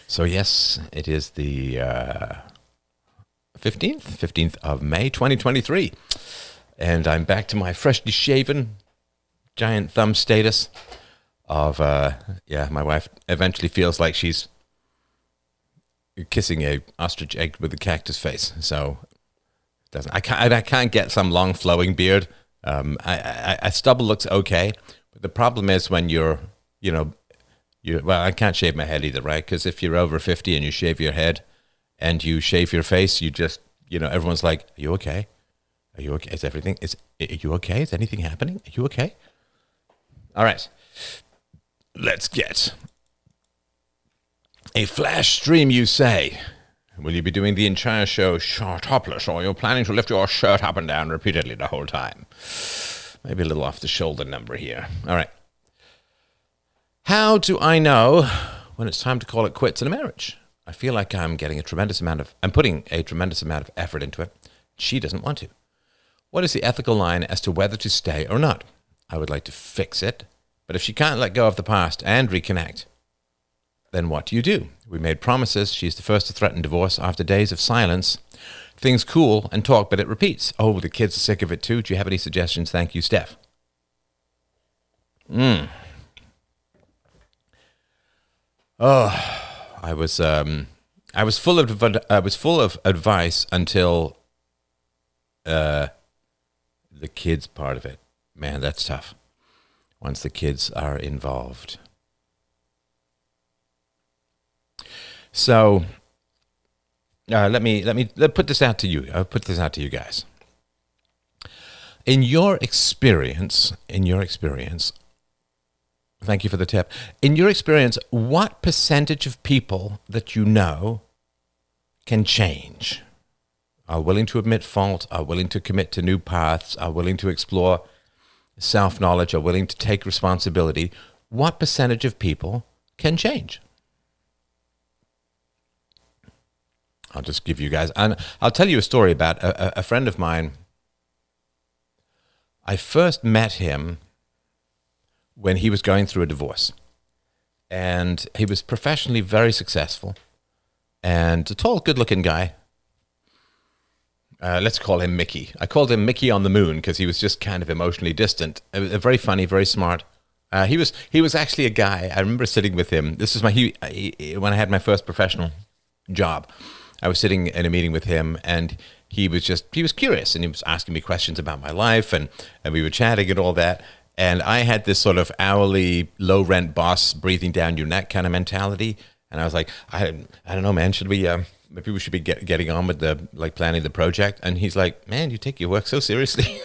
So yes, it is the 15th of May, 2023. And I'm back to my freshly shaven, giant thumb status of, my wife eventually feels like she's kissing a ostrich egg with a cactus face. So I can't get some long flowing beard. A stubble looks okay, but the problem is when well, I can't shave my head either, right? Because if you're over 50 and you shave your head and you shave your face, you just, everyone's like, are you okay? Are you okay? Are you okay? Is anything happening? Are you okay? All right. Let's get a flash stream, you say. Will you be doing the entire show topless, or you're planning to lift your shirt up and down repeatedly the whole time? Maybe a little off the shoulder number here. All right. How do I know when it's time to call it quits in a marriage? I feel like I'm putting a tremendous amount of effort into it. She doesn't want to. What is the ethical line as to whether to stay or not? I would like to fix it, but if she can't let go of the past and reconnect, then what do you do? We made promises. She's the first to threaten divorce after days of silence. Things cool and talk, but it repeats. Oh, the kids are sick of it too. Do you have any suggestions? Thank you, Steph. Oh, I was full of advice until the kids part of it. Man, that's tough. Once the kids are involved. So let me put this out to you. I'll put this out to you guys. In your experience, thank you for the tip. In your experience, what percentage of people that you know can change, are willing to admit fault, are willing to commit to new paths, are willing to explore self-knowledge, are willing to take responsibility? What percentage of people can change? I'll just give you guys, and I'll tell you a story about a friend of mine. I first met him when he was going through a divorce, and he was professionally very successful and a tall, good-looking guy. Let's call him Mickey. I called him Mickey on the Moon because he was just kind of emotionally distant. Very funny, very smart. He was actually a guy. I remember sitting with him. This was when I had my first professional job. I was sitting in a meeting with him, and he was curious, and he was asking me questions about my life, and we were chatting and all that. And I had this sort of hourly, low-rent boss breathing down your neck kind of mentality. And I was like, I don't know, man, maybe we should be getting on with planning the project? And he's like, man, you take your work so seriously.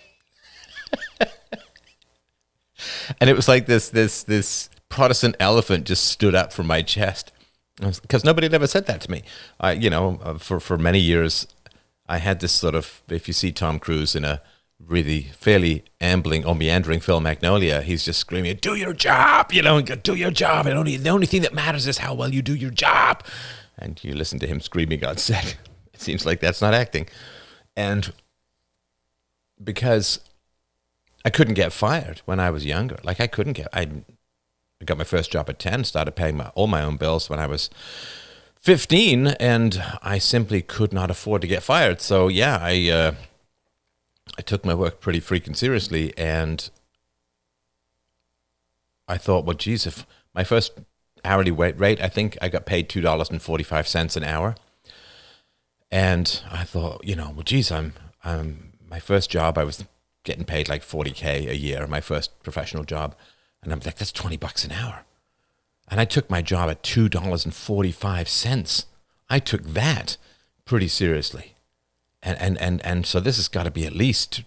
And it was like this Protestant elephant just stood up from my chest. Because nobody had ever said that to me. For many years, I had this sort of, if you see Tom Cruise in a really fairly ambling or meandering film Magnolia, he's just screaming, do your job, do your job. And the only thing that matters is how well you do your job. And you listen to him screaming on set. It seems like that's not acting. And because I couldn't get fired when I was younger, I got my first job at 10, started paying all my own bills when I was 15, and I simply could not afford to get fired. So yeah, I took my work pretty freaking seriously, and I thought, well, geez, if my first hourly rate, I think I got paid $2.45 an hour. And I thought, well, geez, my first job, I was getting paid like $40K a year, my first professional job. And I'm like, that's $20 an hour. And I took my job at $2.45. I took that pretty seriously. And so this has got to be at least,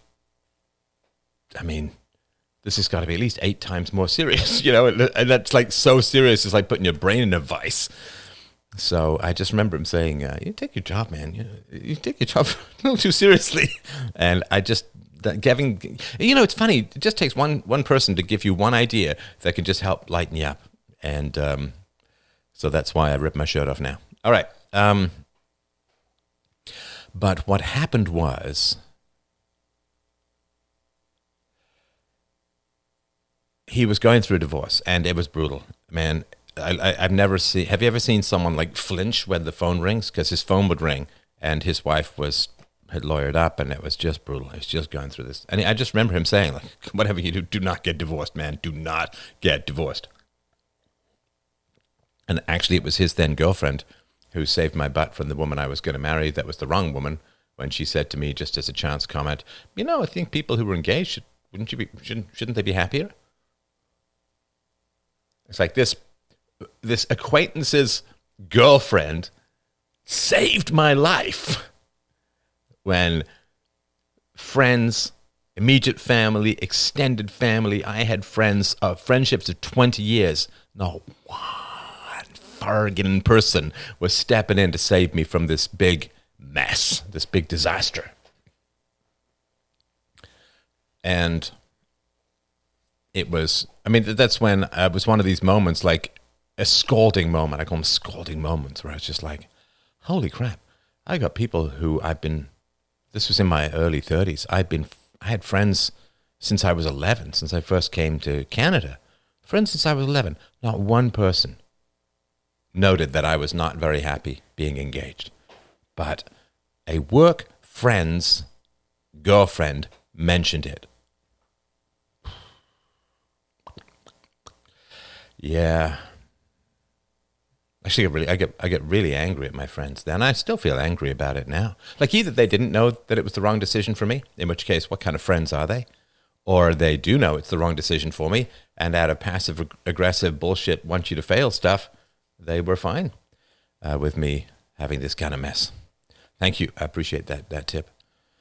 this has got to be at least 8 times more serious, and that's like so serious, it's like putting your brain in a vice. So I just remember him saying, you take your job, man. You take your job a little too seriously. And I just, it's funny, it just takes one person to give you one idea that can just help lighten you up. And so that's why I rip my shirt off now. All right. But what happened was, he was going through a divorce, and it was brutal. Man, I've never seen. Have you ever seen someone like flinch when the phone rings? Because his phone would ring, and his wife had lawyered up, and it was just brutal. He was just going through this, and I just remember him saying, like, "Whatever you do, do not get divorced, man. Do not get divorced." And actually, it was his then girlfriend who saved my butt from the woman I was going to marry. That was the wrong woman. When she said to me, just as a chance comment, I think people who were engaged shouldn't they be happier? It's like this acquaintance's girlfriend saved my life when friends, immediate family, extended family, I had friendships of 20 years. No one friggin' person was stepping in to save me from this big mess, this big disaster. And that's when it was one of these moments, like a scalding moment. I call them scalding moments, where I was just like, holy crap. I got people who this was in my early 30s. I had friends since I was 11, since I first came to Canada. Friends since I was 11. Not one person noted that I was not very happy being engaged. But a work friend's girlfriend mentioned it. Yeah. Actually, I get really angry at my friends then. I still feel angry about it now. Like, either they didn't know that it was the wrong decision for me, in which case, what kind of friends are they? Or they do know it's the wrong decision for me, and out of passive-aggressive bullshit, want you to fail stuff, they were fine with me having this kind of mess. Thank you. I appreciate that tip.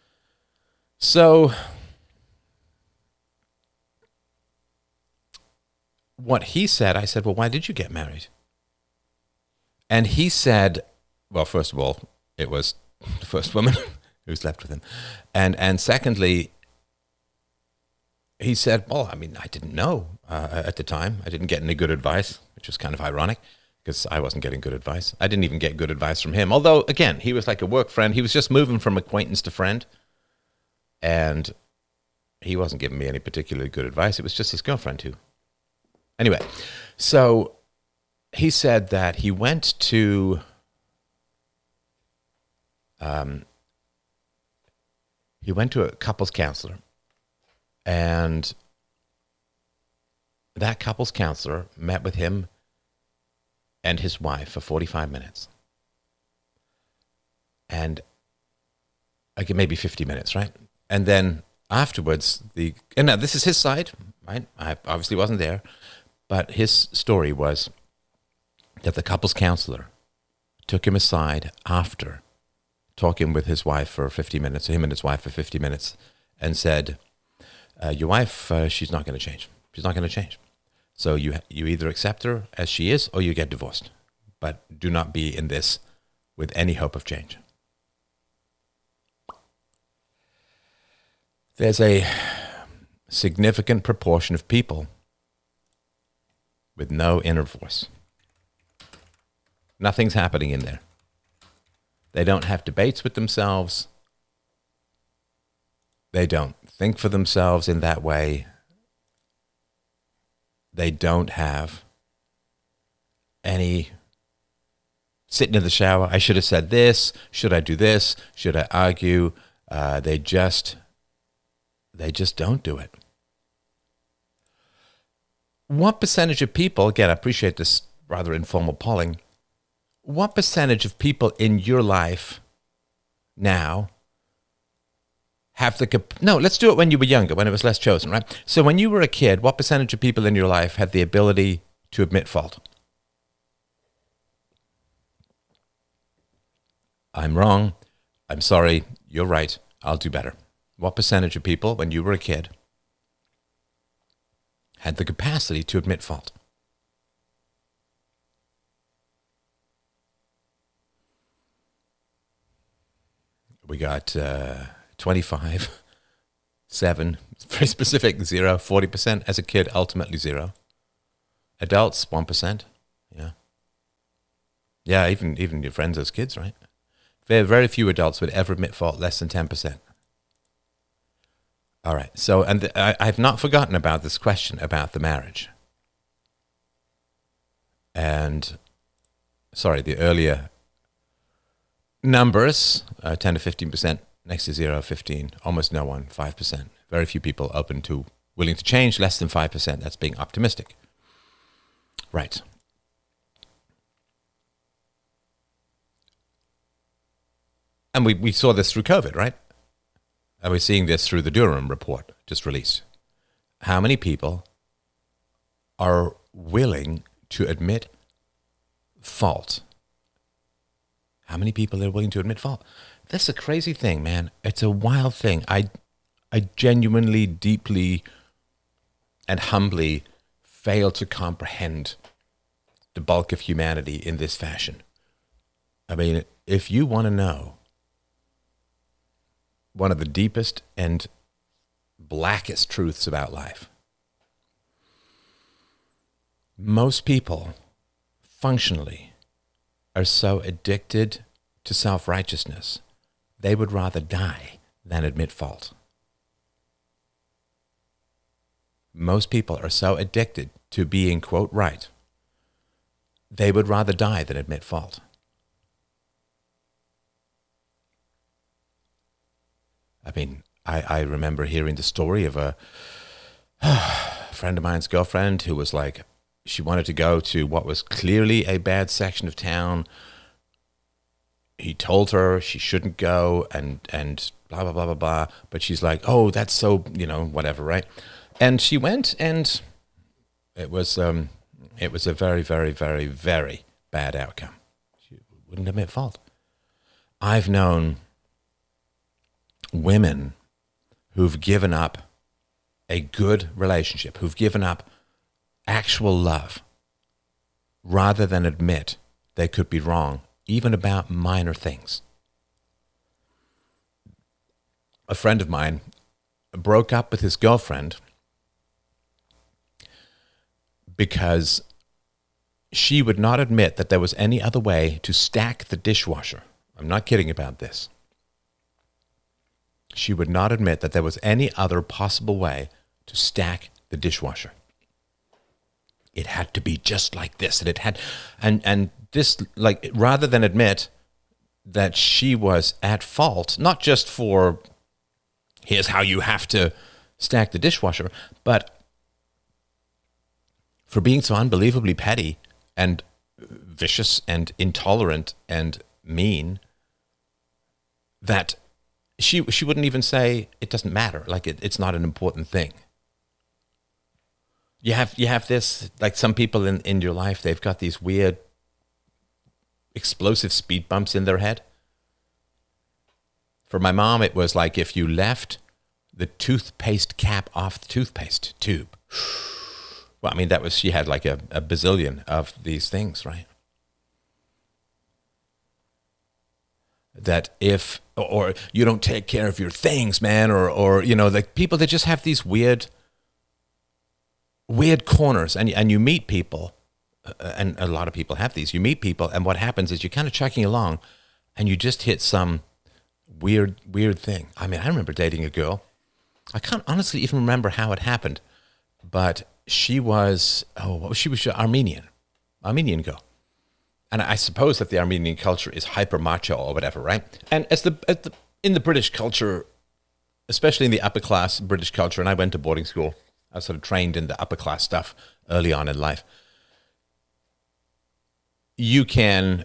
So what he said, I said, well, why did you get married? And he said, well, first of all, it was the first woman who slept with him. And secondly, he said, well, I didn't know at the time. I didn't get any good advice, which was kind of ironic because I wasn't getting good advice. I didn't even get good advice from him. Although, again, he was like a work friend. He was just moving from acquaintance to friend. And he wasn't giving me any particularly good advice. It was just his girlfriend who. Anyway, so he said that he went to a couples counselor, and that couples counselor met with him and his wife for 45 minutes. And maybe 50 minutes, right? And then afterwards, and now this is his side, right? I obviously wasn't there, but his story was that the couples counselor took him aside after talking with his wife for 50 minutes, him and his wife for 50 minutes, and said, your wife, she's not going to change. She's not going to change. So you either accept her as she is or you get divorced. But do not be in this with any hope of change. There's a significant proportion of people with no inner voice. Nothing's happening in there. They don't have debates with themselves. They don't think for themselves in that way. They don't have any sitting in the shower. I should have said this. Should I do this? Should I argue? They just don't do it. What percentage of people, again, I appreciate this rather informal polling, what percentage of people in your life now have let's do it when you were younger, when it was less chosen, right? So when you were a kid, what percentage of people in your life had the ability to admit fault? I'm wrong. I'm sorry. You're right. I'll do better. What percentage of people, when you were a kid, had the capacity to admit fault? We got 25, 7, very specific, 0, 40% as a kid, ultimately 0. Adults, 1%. Yeah. Yeah, even your friends as kids, right? Very few adults would ever admit fault, less than 10%. All right, so, and I've not forgotten about this question about the marriage. And, sorry, the earlier numbers, 10 to 15%, next to 0, 15, almost no one, 5%. Very few people willing to change, less than 5%. That's being optimistic. Right. And we saw this through COVID, right? And we're seeing this through the Durham report just released. How many people are willing to admit fault? How many people are willing to admit fault? That's a crazy thing, man. It's a wild thing. I genuinely, deeply, and humbly fail to comprehend the bulk of humanity in this fashion. I mean, if you want to know one of the deepest and blackest truths about life, most people functionally are so addicted to self-righteousness, they would rather die than admit fault. Most people are so addicted to being, quote, right, they would rather die than admit fault. I mean, I remember hearing the story of a friend of mine's girlfriend who was like, she wanted to go to what was clearly a bad section of town. He told her she shouldn't go and blah, blah, blah, blah, blah. But she's like, oh, that's so, whatever, right? And she went, and it was a very, very, very, very bad outcome. She wouldn't admit fault. I've known women who've given up a good relationship, who've given up actual love, rather than admit they could be wrong, even about minor things. A friend of mine broke up with his girlfriend because she would not admit that there was any other way to stack the dishwasher. I'm not kidding about this. She would not admit that there was any other possible way to stack the dishwasher. It had to be just like this, and it had, and this, like, rather than admit that she was at fault, not just for here's how you have to stack the dishwasher, but for being so unbelievably petty and vicious and intolerant and mean that she wouldn't even say it doesn't matter, like it's not an important thing. You have this, like some people in your life, they've got these weird explosive speed bumps in their head. For my mom, it was like if you left the toothpaste cap off the toothpaste tube. Well, I mean, she had like a bazillion of these things, right? That or you don't take care of your things, man, or like people that just have these weird corners, and you meet people, and a lot of people have these. You meet people, and what happens is you're kind of chugging along, and you just hit some weird thing. I mean, I remember dating a girl. I can't honestly even remember how it happened, but she was Armenian girl. And I suppose that the Armenian culture is hyper macho or whatever, right? And in the British culture, especially in the upper class British culture, and I went to boarding school, I was sort of trained in the upper class stuff early on in life. You can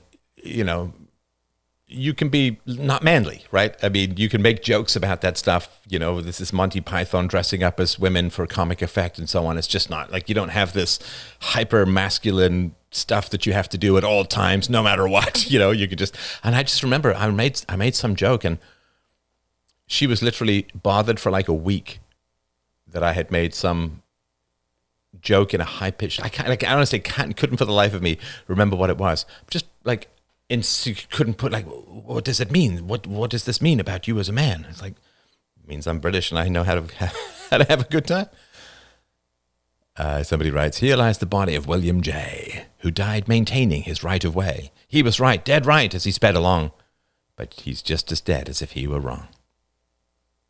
be not manly, right? I mean, you can make jokes about that stuff. This is Monty Python dressing up as women for comic effect and so on. It's just not like you don't have this hyper masculine stuff that you have to do at all times, no matter what. You could just. And I just remember I made some joke, and she was literally bothered for like a week that I had made some joke in a high pitch. I honestly couldn't for the life of me remember what it was. Just like. And she couldn't put, like, what does it mean? What does this mean about you as a man? It's like, it means I'm British and I know how to have a good time. Somebody writes, here lies the body of William J., who died maintaining his right of way. He was right, dead right, as he sped along, but he's just as dead as if he were wrong.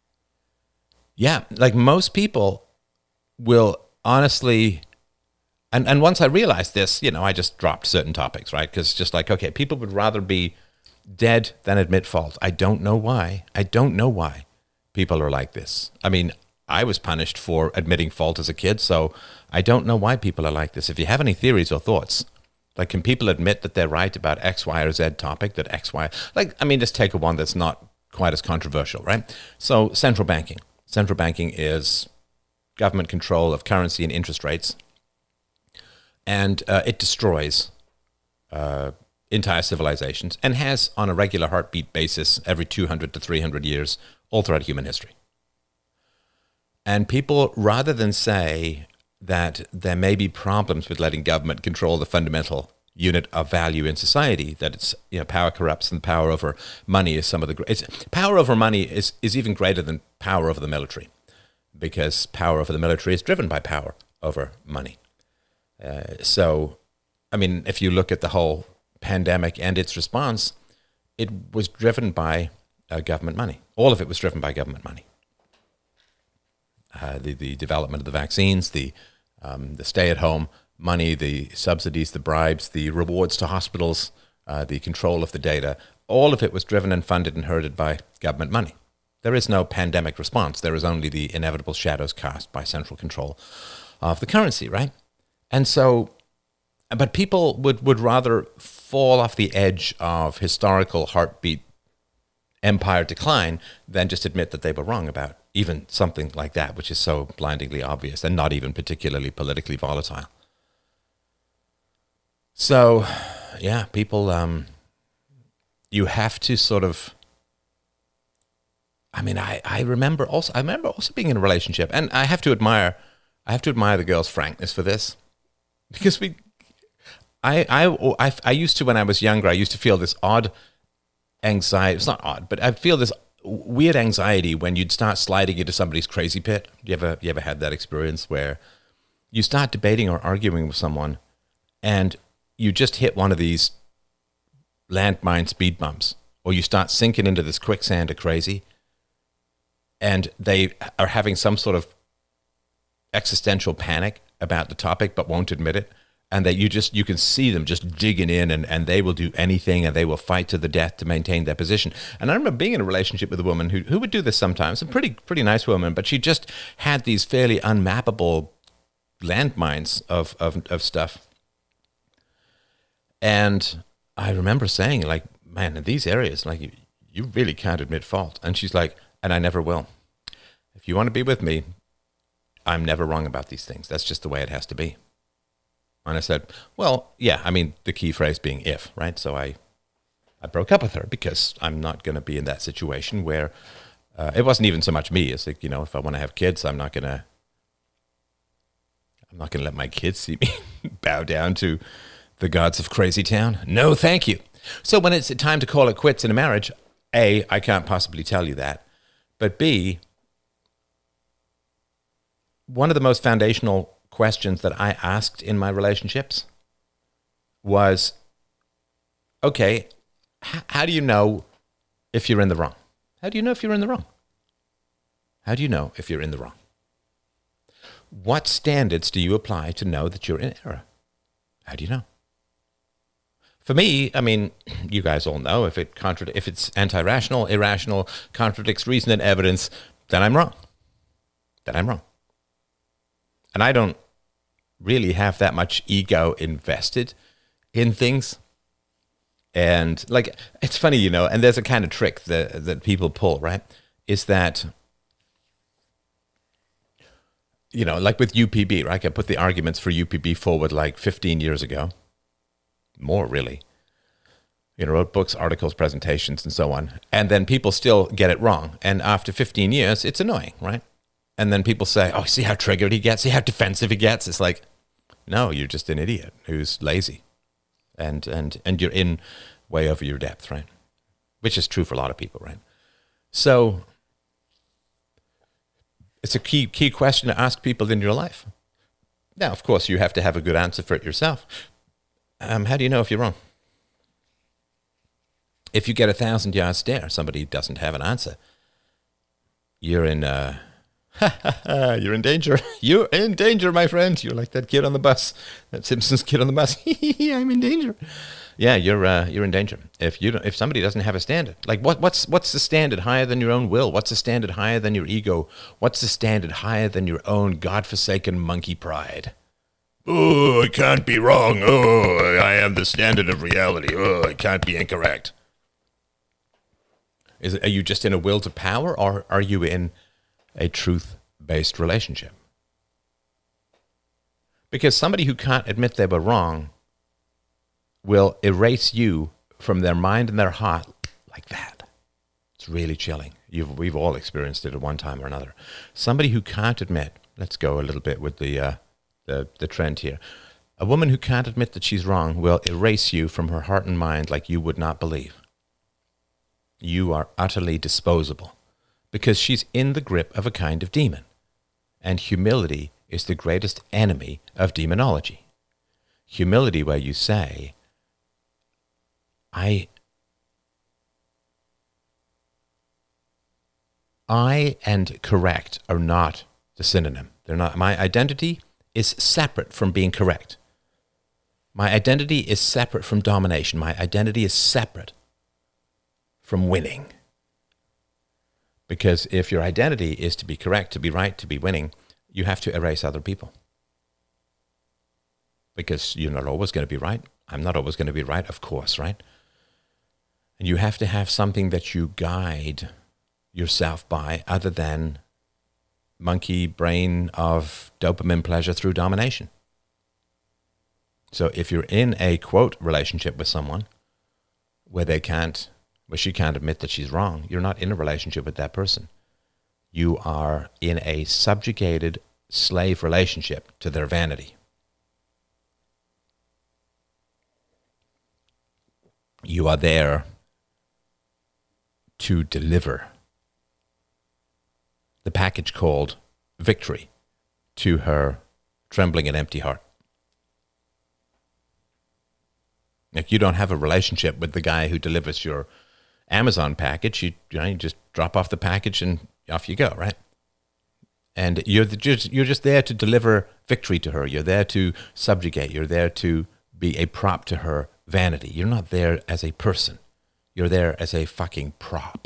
Yeah, like most people will honestly And once I realized this, I just dropped certain topics, right? Because just like, okay, people would rather be dead than admit fault. I don't know why. I don't know why people are like this. I mean, I was punished for admitting fault as a kid, so I don't know why people are like this. If you have any theories or thoughts, like, can people admit that they're right about X, Y, or Z topic, that X, Y, just take a one that's not quite as controversial, right? So central banking. Central banking is government control of currency and interest rates, and it destroys entire civilizations and has on a regular heartbeat basis every 200 to 300 years all throughout human history. And people, rather than say that there may be problems with letting government control the fundamental unit of value in society, that it's, power corrupts and power over money is some of the power over money is even greater than power over the military, because power over the military is driven by power over money. So, I mean, if you look at the whole pandemic and its response, it was driven by government money. All of it was driven by government money. The development of the vaccines, the stay-at-home money, the subsidies, the bribes, the rewards to hospitals, the control of the data, all of it was driven and funded and herded by government money. There is no pandemic response. There is only the inevitable shadows cast by central control of the currency, right? And so, but people would rather fall off the edge of historical heartbeat empire decline than just admit that they were wrong about even something like that, which is so blindingly obvious and not even particularly politically volatile. So, yeah, people, you have to sort of, I mean, I remember also being in a relationship, and I have to admire the girl's frankness for this, because I used to, when I was younger, I used to feel this odd anxiety. It's not odd, but I feel this weird anxiety when you'd start sliding into somebody's crazy pit. You ever had that experience where you start debating or arguing with someone and you just hit one of these landmine speed bumps, or you start sinking into this quicksand of crazy, and they are having some sort of existential panic about the topic but won't admit it, and that you can see them just digging in, and they will do anything, and they will fight to the death to maintain their position. And I remember being in a relationship with a woman who would do this sometimes, a pretty nice woman, but she just had these fairly unmappable landmines of stuff. And I remember saying, like, man, in these areas, like, you really can't admit fault. And she's like, and I never will. If you want to be with me, I'm never wrong about these things. That's just the way it has to be. And I said, well, yeah, I mean, the key phrase being if, right? So I broke up with her because I'm not going to be in that situation where it wasn't even so much me. It's like, if I want to have kids, I'm not going to let my kids see me bow down to the gods of Crazy Town. No, thank you. So when it's time to call it quits in a marriage, A, I can't possibly tell you that. But B, one of the most foundational questions that I asked in my relationships was, okay, how do you know if you're in the wrong? How do you know if you're in the wrong? How do you know if you're in the wrong? What standards do you apply to know that you're in error? How do you know? For me, I mean, you guys all know if it's anti-rational, irrational, contradicts reason and evidence, then I'm wrong. And I don't really have that much ego invested in things. And like, it's funny, and there's a kind of trick that people pull, right? Is that, like with UPB, right? I put the arguments for UPB forward like 15 years ago. More, really. Wrote books, articles, presentations, and so on. And then people still get it wrong. And after 15 years, it's annoying, right? And then people say, oh, see how triggered he gets? See how defensive he gets? It's like, no, you're just an idiot who's lazy. And you're in way over your depth, right? Which is true for a lot of people, right? So it's a key question to ask people in your life. Now, of course, you have to have a good answer for it yourself. How do you know if you're wrong? If you get 1,000 yard stare, somebody doesn't have an answer, you're in You're in danger. You're in danger, my friend. You're like that kid on the bus, that Simpsons kid on the bus. I'm in danger. Yeah, you're in danger if somebody doesn't have a standard. Like what's the standard higher than your own will? What's the standard higher than your ego? What's the standard higher than your own godforsaken monkey pride? Oh, I can't be wrong. Oh, I am the standard of reality. Oh, I can't be incorrect. Are you just in a will to power, or are you in a truth-based relationship? Because somebody who can't admit they were wrong will erase you from their mind and their heart like that. It's really chilling. We've all experienced it at one time or another. Somebody who can't admit, let's go a little bit with the trend here. A woman who can't admit that she's wrong will erase you from her heart and mind like you would not believe. You are utterly disposable because she's in the grip of a kind of demon. And humility is the greatest enemy of demonology. Humility where you say, I and correct are not the synonym. They're not. My identity is separate from being correct. My identity is separate from domination. My identity is separate from winning. Because if your identity is to be correct, to be right, to be winning, you have to erase other people. Because you're not always going to be right. I'm not always going to be right, of course, right? And you have to have something that you guide yourself by other than monkey brain of dopamine pleasure through domination. So if you're in a, quote, relationship with someone where she can't admit that she's wrong, you're not in a relationship with that person. You are in a subjugated slave relationship to their vanity. You are there to deliver the package called victory to her trembling and empty heart. Like, you don't have a relationship with the guy who delivers your Amazon package. You just drop off the package and off you go, right? And you're just there to deliver victory to her. You're there to subjugate. You're there to be a prop to her vanity. You're not there as a person. You're there as a fucking prop.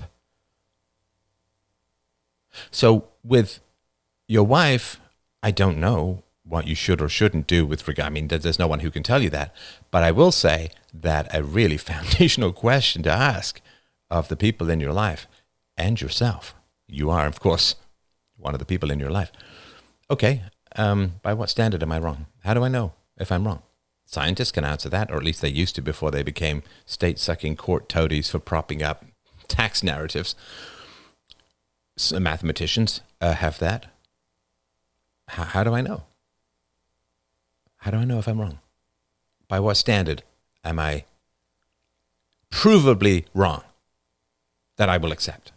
So with your wife, I don't know what you should or shouldn't do with regard. I mean, there's no one who can tell you that. But I will say that a really foundational question to ask of the people in your life and yourself. You are, of course, one of the people in your life. Okay, by what standard am I wrong? How do I know if I'm wrong? Scientists can answer that, or at least they used to before they became state-sucking court toadies for propping up tax narratives. So mathematicians have that. How do I know? How do I know if I'm wrong? By what standard am I provably wrong that I will accept?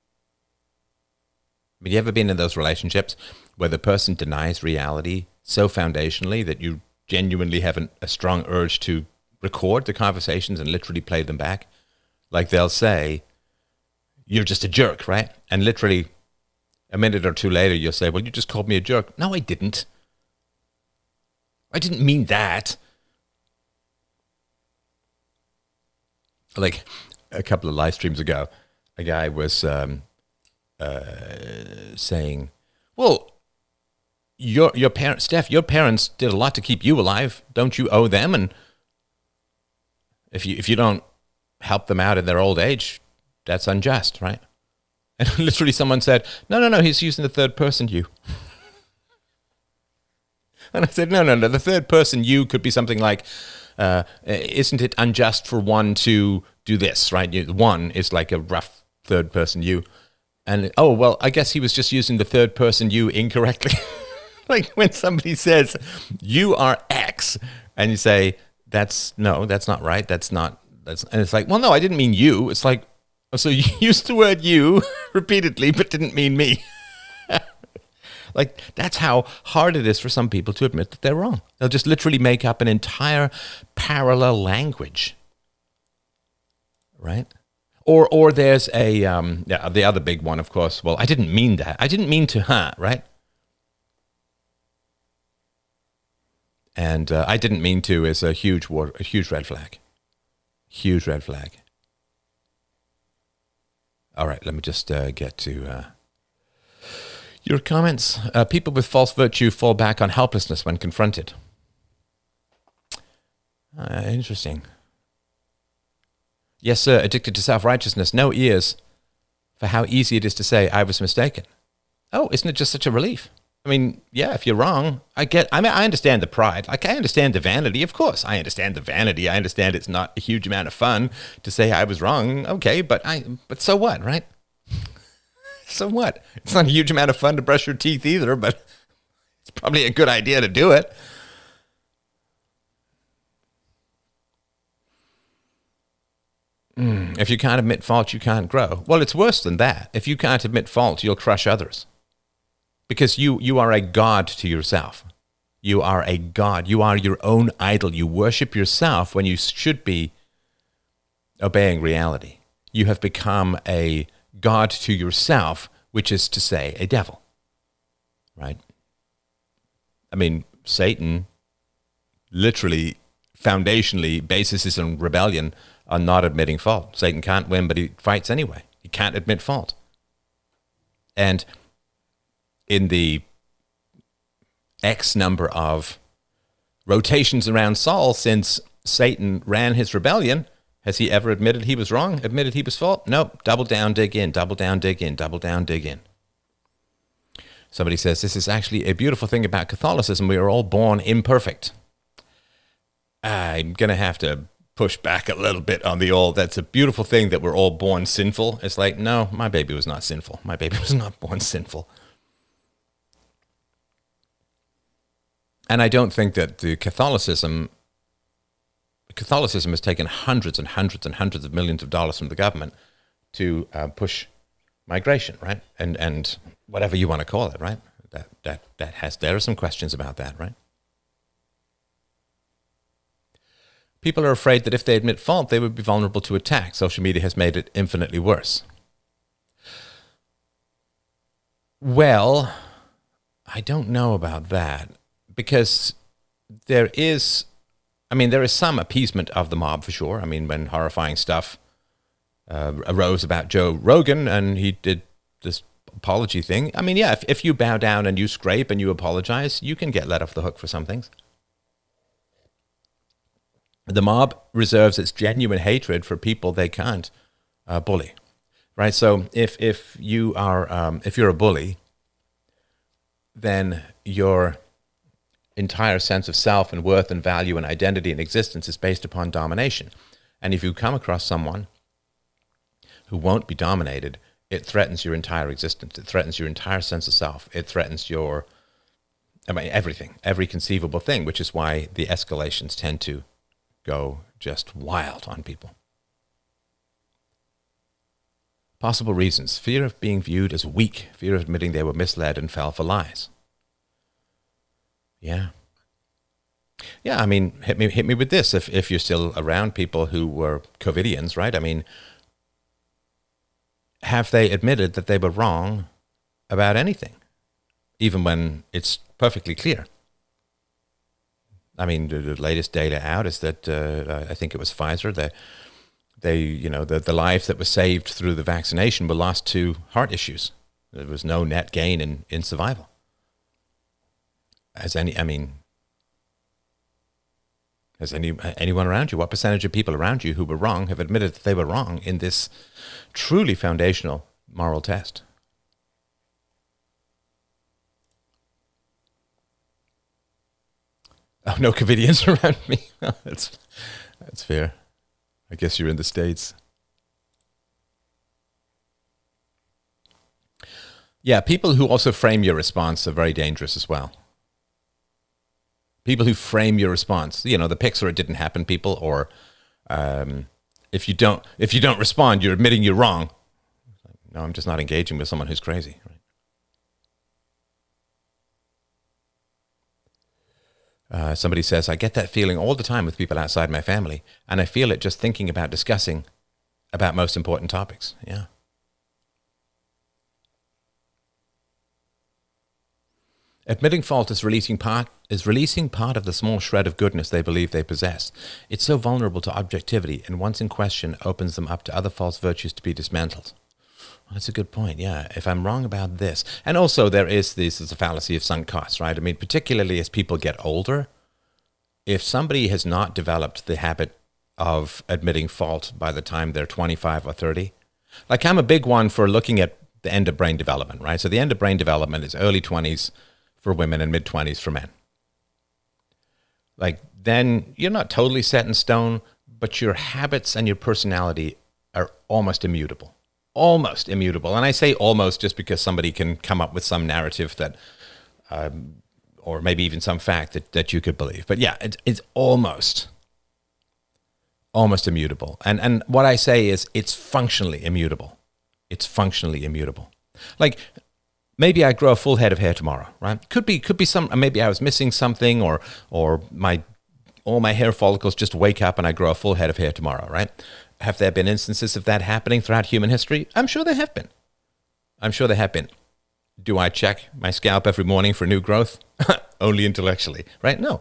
Have you ever been in those relationships where the person denies reality so foundationally that you genuinely have a strong urge to record the conversations and literally play them back? Like, they'll say, you're just a jerk, right? And literally a minute or two later, you'll say, well, you just called me a jerk. No, I didn't. I didn't mean that. Like, a couple of live streams ago, a guy was saying, well, your parents, Steph, your parents did a lot to keep you alive. Don't you owe them? And if you don't help them out in their old age, that's unjust, right? And literally someone said, no, he's using the third person you. And I said, no, the third person you could be something like, isn't it unjust for one to do this, right? One is like a rough third person you. And, oh, well, I guess he was just using the third person you incorrectly. Like, when somebody says, you are X, and you say, that's not right, and it's like, well, no, I didn't mean you. It's like, oh, so you used the word you repeatedly, but didn't mean me. Like, that's how hard it is for some people to admit that they're wrong. They'll just literally make up an entire parallel language, right? Or there's the other big one, of course. Well, I didn't mean that. I didn't mean to, right? And I didn't mean to is a huge red flag. Huge red flag. All right, let me just get to your comments. People with false virtue fall back on helplessness when confronted. Interesting. Yes, sir, addicted to self-righteousness. No ears for how easy it is to say, I was mistaken. Oh, isn't it just such a relief? I mean, yeah, if you're wrong, I understand the pride. Like, I understand the vanity. Of course, I understand the vanity. I understand it's not a huge amount of fun to say I was wrong. Okay, but so what, right? So what? It's not a huge amount of fun to brush your teeth either, but it's probably a good idea to do it. If you can't admit fault, you can't grow. Well, it's worse than that. If you can't admit fault, you'll crush others. Because you are a god to yourself. You are a god. You are your own idol. You worship yourself when you should be obeying reality. You have become a god to yourself, which is to say a devil. Right? I mean, Satan literally, foundationally, bases his own rebellion on not admitting fault. Satan can't win, but he fights anyway. He can't admit fault. And in the X number of rotations around Saul since Satan ran his rebellion, has he ever admitted he was wrong, admitted he was fault? Nope. Double down, dig in, double down, dig in, double down, dig in. Somebody says, this is actually a beautiful thing about Catholicism. We are all born imperfect. I'm going to have to push back a little bit on the old, that's a beautiful thing that we're all born sinful. It's like, no, my baby was not sinful. My baby was not born sinful. And I don't think that the Catholicism has taken hundreds and hundreds and hundreds of millions of dollars from the government to push migration, right? And whatever you want to call it, right? There are some questions about that, right? People are afraid that if they admit fault, they would be vulnerable to attack. Social media has made it infinitely worse. Well, I don't know about that, because there is some appeasement of the mob for sure. I mean, when horrifying stuff arose about Joe Rogan and he did this apology thing, I mean, yeah, if you bow down and you scrape and you apologize, you can get let off the hook for some things. The mob reserves its genuine hatred for people they can't bully, right? So if you're a bully, then your entire sense of self and worth and value and identity and existence is based upon domination. And if you come across someone who won't be dominated, it threatens your entire existence. It threatens your entire sense of self. It threatens everything, every conceivable thing, which is why the escalations tend to go just wild on people. Possible reasons: fear of being viewed as weak, fear of admitting they were misled and fell for lies. Yeah, I mean, hit me with this. If you're still around people who were COVIDians, right? I mean, have they admitted that they were wrong about anything, even when it's perfectly clear? I mean, the latest data out is that I think it was Pfizer. The lives that were saved through the vaccination were lost to heart issues. There was no net gain in survival. Has anyone around you? What percentage of people around you who were wrong have admitted that they were wrong in this truly foundational moral test? Oh, no COVIDians around me. That's fair. I guess you're in the States. Yeah, people who also frame your response are very dangerous as well. People who frame your response, the pics or it didn't happen people, or if you don't respond, you're admitting you're wrong. No, I'm just not engaging with someone who's crazy. Right? Somebody says, I get that feeling all the time with people outside my family, and I feel it just thinking about discussing about most important topics. Yeah. Admitting fault is releasing part of the small shred of goodness they believe they possess. It's so vulnerable to objectivity, and once in question, opens them up to other false virtues to be dismantled. That's a good point, yeah. If I'm wrong about this. And also there is this is a fallacy of sunk costs, right? I mean, particularly as people get older, if somebody has not developed the habit of admitting fault by the time they're 25 or 30, like I'm a big one for looking at the end of brain development, right? So the end of brain development is early 20s for women and mid 20s for men. Like then you're not totally set in stone, but your habits and your personality are almost immutable. Almost immutable. And I say almost just because somebody can come up with some narrative that, or maybe even some fact that you could believe. But yeah, it's almost immutable. And what I say is it's functionally immutable. It's functionally immutable. Like maybe I grow a full head of hair tomorrow, right? Could be some, maybe I was missing something or all my hair follicles just wake up and I grow a full head of hair tomorrow, right? Have there been instances of that happening throughout human history? I'm sure there have been. Do I check my scalp every morning for new growth? Only intellectually, right? No.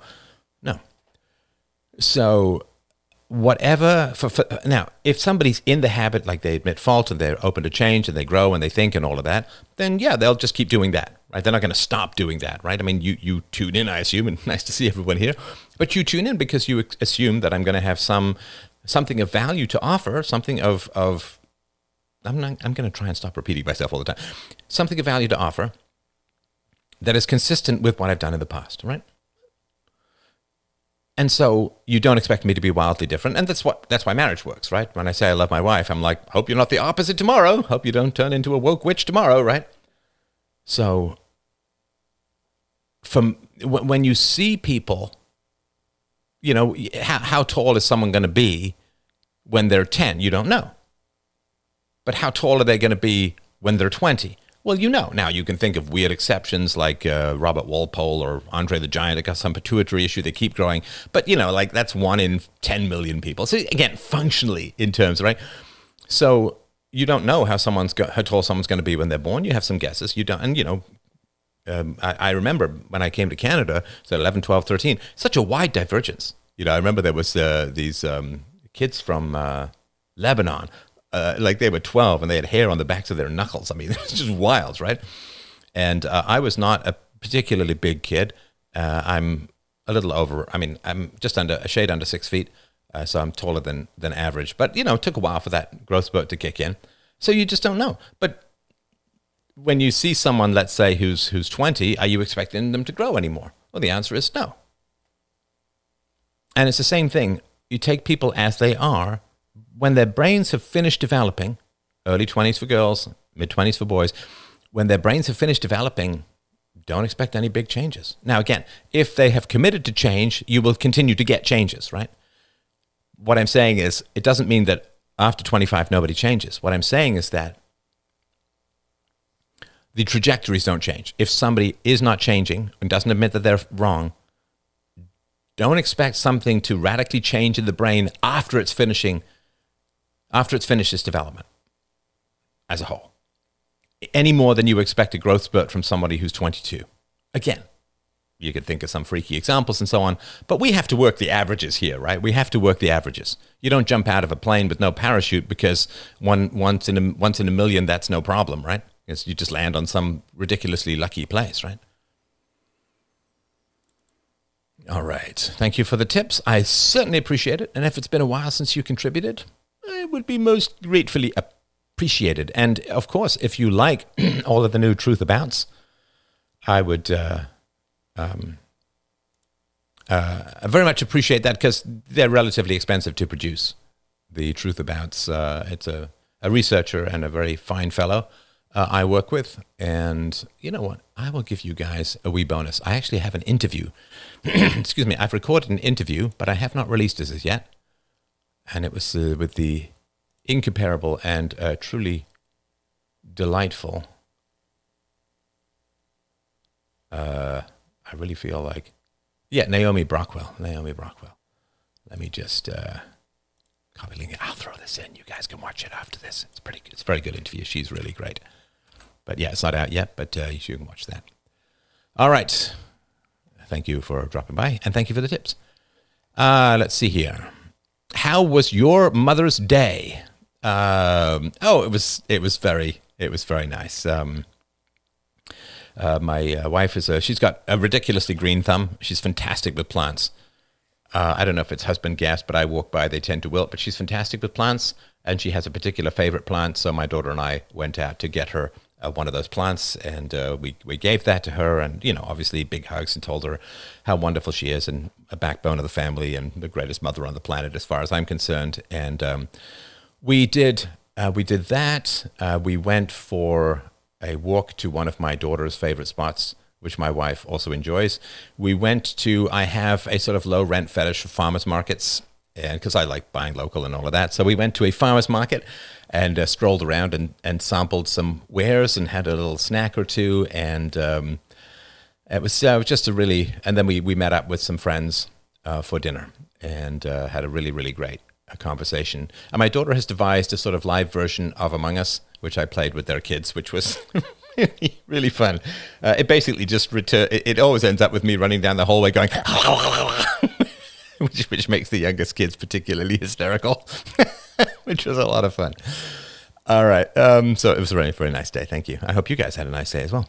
So whatever, now, if somebody's in the habit, like they admit fault and they're open to change and they grow and they think and all of that, then yeah, they'll just keep doing that, right? They're not going to stop doing that, right? I mean, you tune in, I assume, and nice to see everyone here, but you tune in because you assume that I'm going to have something of value to offer, something of I'm going to try and stop repeating myself all the time, something of value to offer that is consistent with what I've done in the past, right? And so you don't expect me to be wildly different. And that's why marriage works, right? When I say I love my wife, I'm like, hope you're not the opposite tomorrow. Hope you don't turn into a woke witch tomorrow, right? So when you see people, you know, how tall is someone going to be when they're 10? You don't know. But how tall are they going to be when they're 20? Well, you know. Now, you can think of weird exceptions like Robert Walpole or Andre the Giant that got some pituitary issue. They keep growing. But, you know, like that's 1 in 10 million people. So, again, functionally in terms, right? So you don't know how tall someone's going to be when they're born. You have some guesses. You don't. And, you know, I remember when I came to Canada, so 11, 12, 13, such a wide divergence. You know, I remember there was these kids from Lebanon. Like they were 12 and they had hair on the backs of their knuckles. I mean, it was just wild, right? And I was not a particularly big kid. I'm a little over, I'm just a shade under 6 feet. So I'm taller than average. But, you know, it took a while for that growth spurt to kick in. So you just don't know. But when you see someone, let's say, who's 20, are you expecting them to grow anymore? Well, the answer is no. And it's the same thing. You take people as they are. When their brains have finished developing, early 20s for girls, mid 20s for boys, when their brains have finished developing, don't expect any big changes. Now, again, if they have committed to change, you will continue to get changes, right? What I'm saying is, it doesn't mean that after 25, nobody changes. What I'm saying is that the trajectories don't change. If somebody is not changing and doesn't admit that they're wrong, don't expect something to radically change in the brain after it's finished its development as a whole, any more than you expect a growth spurt from somebody who's 22. Again, you could think of some freaky examples and so on, but we have to work the averages here, right? We have to work the averages. You don't jump out of a plane with no parachute because once in a million, that's no problem, right? Because you just land on some ridiculously lucky place, right? All right. Thank you for the tips. I certainly appreciate it. And if it's been a while since you contributed, it would be most gratefully appreciated. And of course, if you like all of the new Truth Abouts, I would very much appreciate that because they're relatively expensive to produce. The Truth Abouts, it's a researcher and a very fine fellow I work with. And you know what? I will give you guys a wee bonus. I actually have an interview. Excuse me. I've recorded an interview, but I have not released it as yet. And it was with the incomparable and truly delightful. I really feel like, Naomi Brockwell. Let me just Can't believe it. I'll throw this in. You guys can watch it after this. It's pretty good. It's a very good interview. She's really great. But yeah, it's not out yet, but you can watch that. All right. Thank you for dropping by, and thank you for the tips. Let's see here. How was your Mother's Day? It was very nice. My wife she's got a ridiculously green thumb. She's fantastic with plants. I don't know if it's husband gas, but I walk by, they tend to wilt, but she's fantastic with plants, and she has a particular favorite plant. So my daughter and I went out to get her one of those plants, and we gave that to her, and, obviously big hugs, and told her how wonderful she is and a backbone of the family and the greatest mother on the planet as far as I'm concerned. And we did that. We went for a walk to one of my daughter's favorite spots, which my wife also enjoys. We went to, I have a sort of low rent fetish for farmers markets, and because I like buying local and all of that. So we went to a farmers market and strolled around and sampled some wares and had a little snack or two. And it was just and then we met up with some friends for dinner and had a really, really great conversation. And my daughter has devised a sort of live version of Among Us, which I played with their kids, which was really, really fun. It basically just it always ends up with me running down the hallway going, which makes the youngest kids particularly hysterical, which was a lot of fun. All right. So it was a very, very nice day. Thank you. I hope you guys had a nice day as well.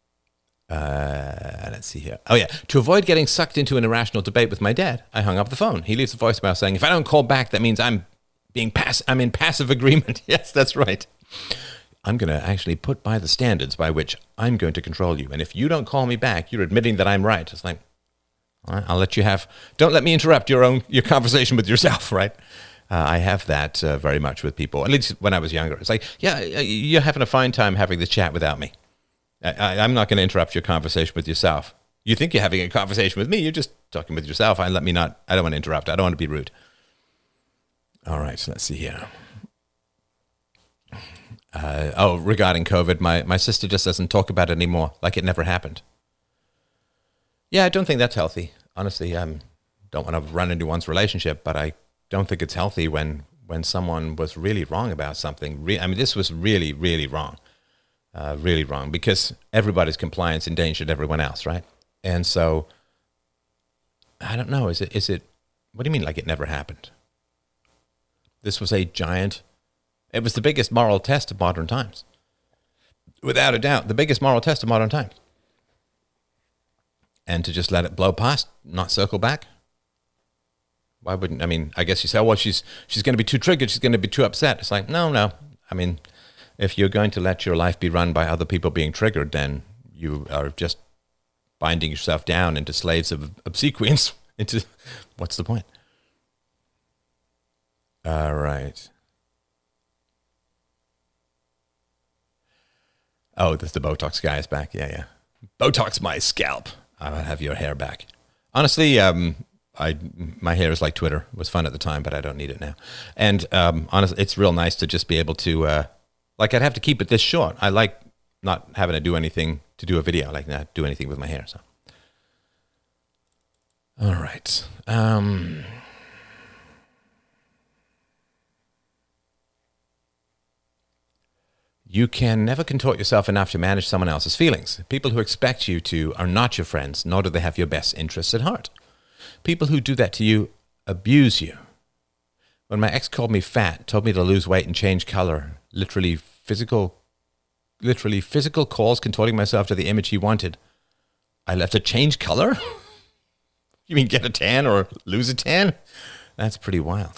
Let's see here. Oh, yeah. To avoid getting sucked into an irrational debate with my dad, I hung up the phone. He leaves a voicemail saying, if I don't call back, that means I'm in passive agreement. Yes, that's right. I'm going to actually put by the standards by which I'm going to control you. And if you don't call me back, you're admitting that I'm right. It's like, all right, I'll let you have, don't let me interrupt your conversation with yourself, right? I have that very much with people, at least when I was younger. It's like, yeah, you're having a fine time having this chat without me. I'm not going to interrupt your conversation with yourself. You think you're having a conversation with me. You're just talking with yourself. I don't want to interrupt. I don't want to be rude. All right, so let's see here. Regarding COVID, my sister just doesn't talk about it anymore, like it never happened. Yeah, I don't think that's healthy. Honestly, I don't want to run into one's relationship, but I don't think it's healthy when someone was really wrong about something. This was really, really wrong. Really wrong, because everybody's compliance endangered everyone else, right? And so, I don't know, is it, what do you mean, like it never happened? This was it was the biggest moral test of modern times. Without a doubt, the biggest moral test of modern times. And to just let it blow past, not circle back? Why wouldn't, I guess you say, well, she's going to be too triggered, she's going to be too upset. It's like, no. If you're going to let your life be run by other people being triggered, then you are just binding yourself down into slaves of obsequience. What's the point? All right. Oh, the Botox guy is back. Yeah. Botox my scalp. I'll have your hair back. Honestly, my hair is like Twitter. It was fun at the time, but I don't need it now. And honestly, it's real nice to just be able to, I'd have to keep it this short. I like not having to do anything to do a video. I like not do anything with my hair. So, all right. You can never contort yourself enough to manage someone else's feelings. People who expect you to are not your friends, nor do they have your best interests at heart. People who do that to you abuse you. When my ex called me fat, told me to lose weight and change color, literally physical calls contorting myself to the image he wanted, I left to change color? You mean get a tan or lose a tan? That's pretty wild.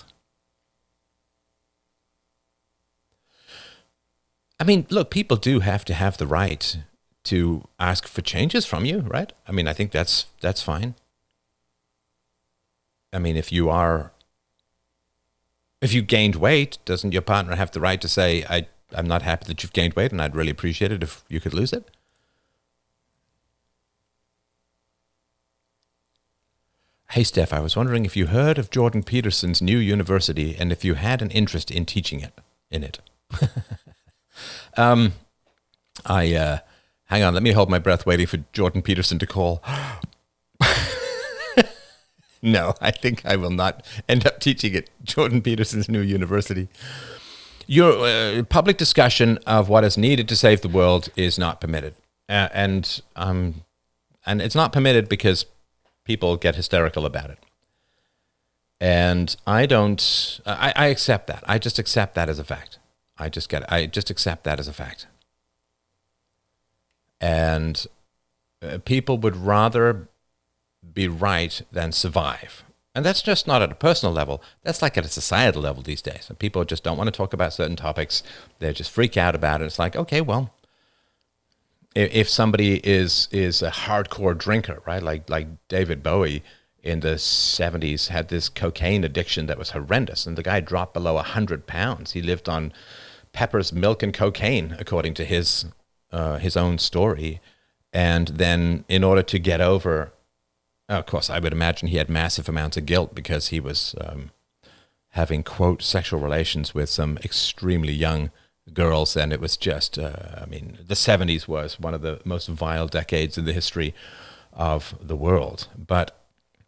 Look, people do have to have the right to ask for changes from you, right? I think that's fine. If you gained weight, doesn't your partner have the right to say, I'm not happy that you've gained weight and I'd really appreciate it if you could lose it? Hey, Steph, I was wondering if you heard of Jordan Peterson's new university and if you had an interest in teaching in it. Hang on, let me hold my breath waiting for Jordan Peterson to call. No, I think I will not end up teaching at Jordan Peterson's new university. Your public discussion of what is needed to save the world is not permitted, and it's not permitted because people get hysterical about it. And I don't. I accept that. I just accept that as a fact. I just accept that as a fact. And people would rather be right than survive. And that's just not at a personal level. That's like at a societal level these days. And people just don't want to talk about certain topics. They just freak out about it. It's like, okay, well, if somebody is a hardcore drinker, right? Like David Bowie in the 70s had this cocaine addiction that was horrendous. And the guy dropped below 100 pounds. He lived on peppers, milk, and cocaine, according to his own story. And then in order to get over, of course, I would imagine he had massive amounts of guilt because he was having, quote, sexual relations with some extremely young girls. And it was just, the 70s was one of the most vile decades in the history of the world. But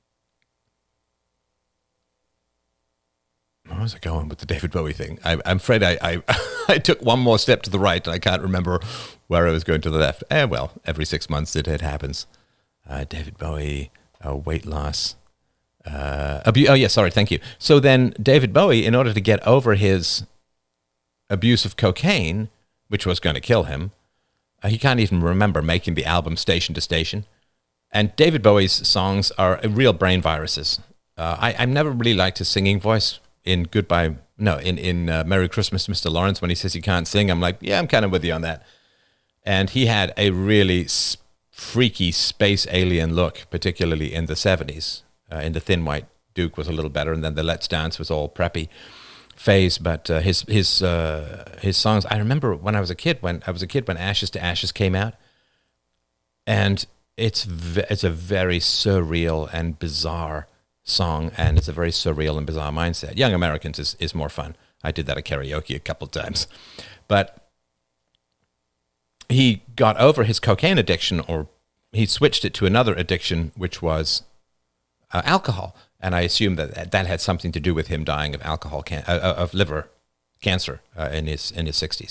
where was I going with the David Bowie thing? I'm afraid I took one more step to the right, and I can't remember where I was going to the left. Well, every 6 months it happens. David Bowie, weight loss. Thank you. So then David Bowie, in order to get over his abuse of cocaine, which was going to kill him, he can't even remember making the album Station to Station. And David Bowie's songs are real brain viruses. I've never really liked his singing voice. In Merry Christmas, Mr. Lawrence, when he says he can't sing, I'm like, yeah, I'm kind of with you on that. And he had a really freaky space alien look, particularly in the 70s. In the Thin White Duke was a little better, and then the Let's Dance was all preppy phase. But his songs, I remember when I was a kid, when Ashes to Ashes came out, and it's a very surreal and bizarre song, and it's a very surreal and bizarre mindset. Young Americans is more fun. I did that at karaoke a couple of times. But he got over his cocaine addiction, or he switched it to another addiction, which was alcohol. And I assume that had something to do with him dying of of liver cancer in his 60s.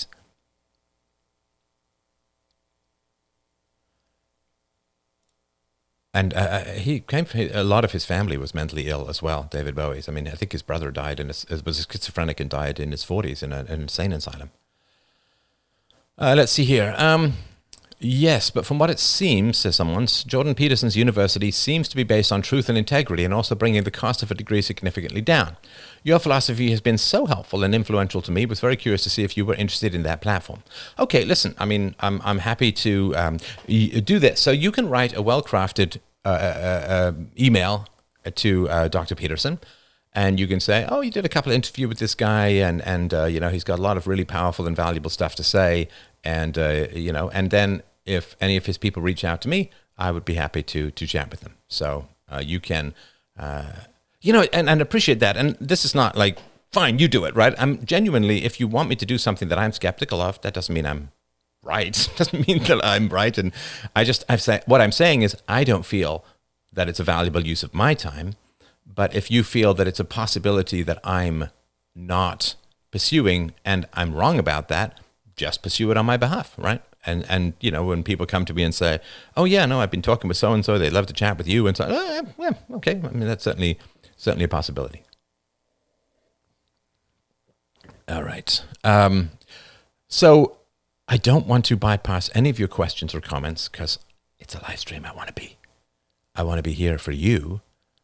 And a lot of his family was mentally ill as well, David Bowie's. I mean, I think his brother was schizophrenic and died in his 40s in an insane asylum. Let's see here. Yes, but from what it seems, says someone, Jordan Peterson's university seems to be based on truth and integrity, and also bringing the cost of a degree significantly down. Your philosophy has been so helpful and influential to me. Was very curious to see if you were interested in that platform. Okay, listen. I mean, I'm happy to do this. So you can write a well-crafted email to Dr. Peterson, and you can say, "Oh, you did a couple of interviews with this guy, and he's got a lot of really powerful and valuable stuff to say." And, and then if any of his people reach out to me, I would be happy to chat with them. So you can, and appreciate that. And this is not like, fine, you do it, right? I'm genuinely, if you want me to do something that I'm skeptical of, that doesn't mean I'm right. Doesn't mean that I'm right. And what I'm saying is I don't feel that it's a valuable use of my time. But if you feel that it's a possibility that I'm not pursuing and I'm wrong about that, just pursue it on my behalf, right? And when people come to me and say, "Oh yeah, no, I've been talking with so and so, they'd love to chat with you," and so, yeah, okay. I mean, that's certainly a possibility. All right. So I don't want to bypass any of your questions or comments because it's a live stream. I want to be here for you.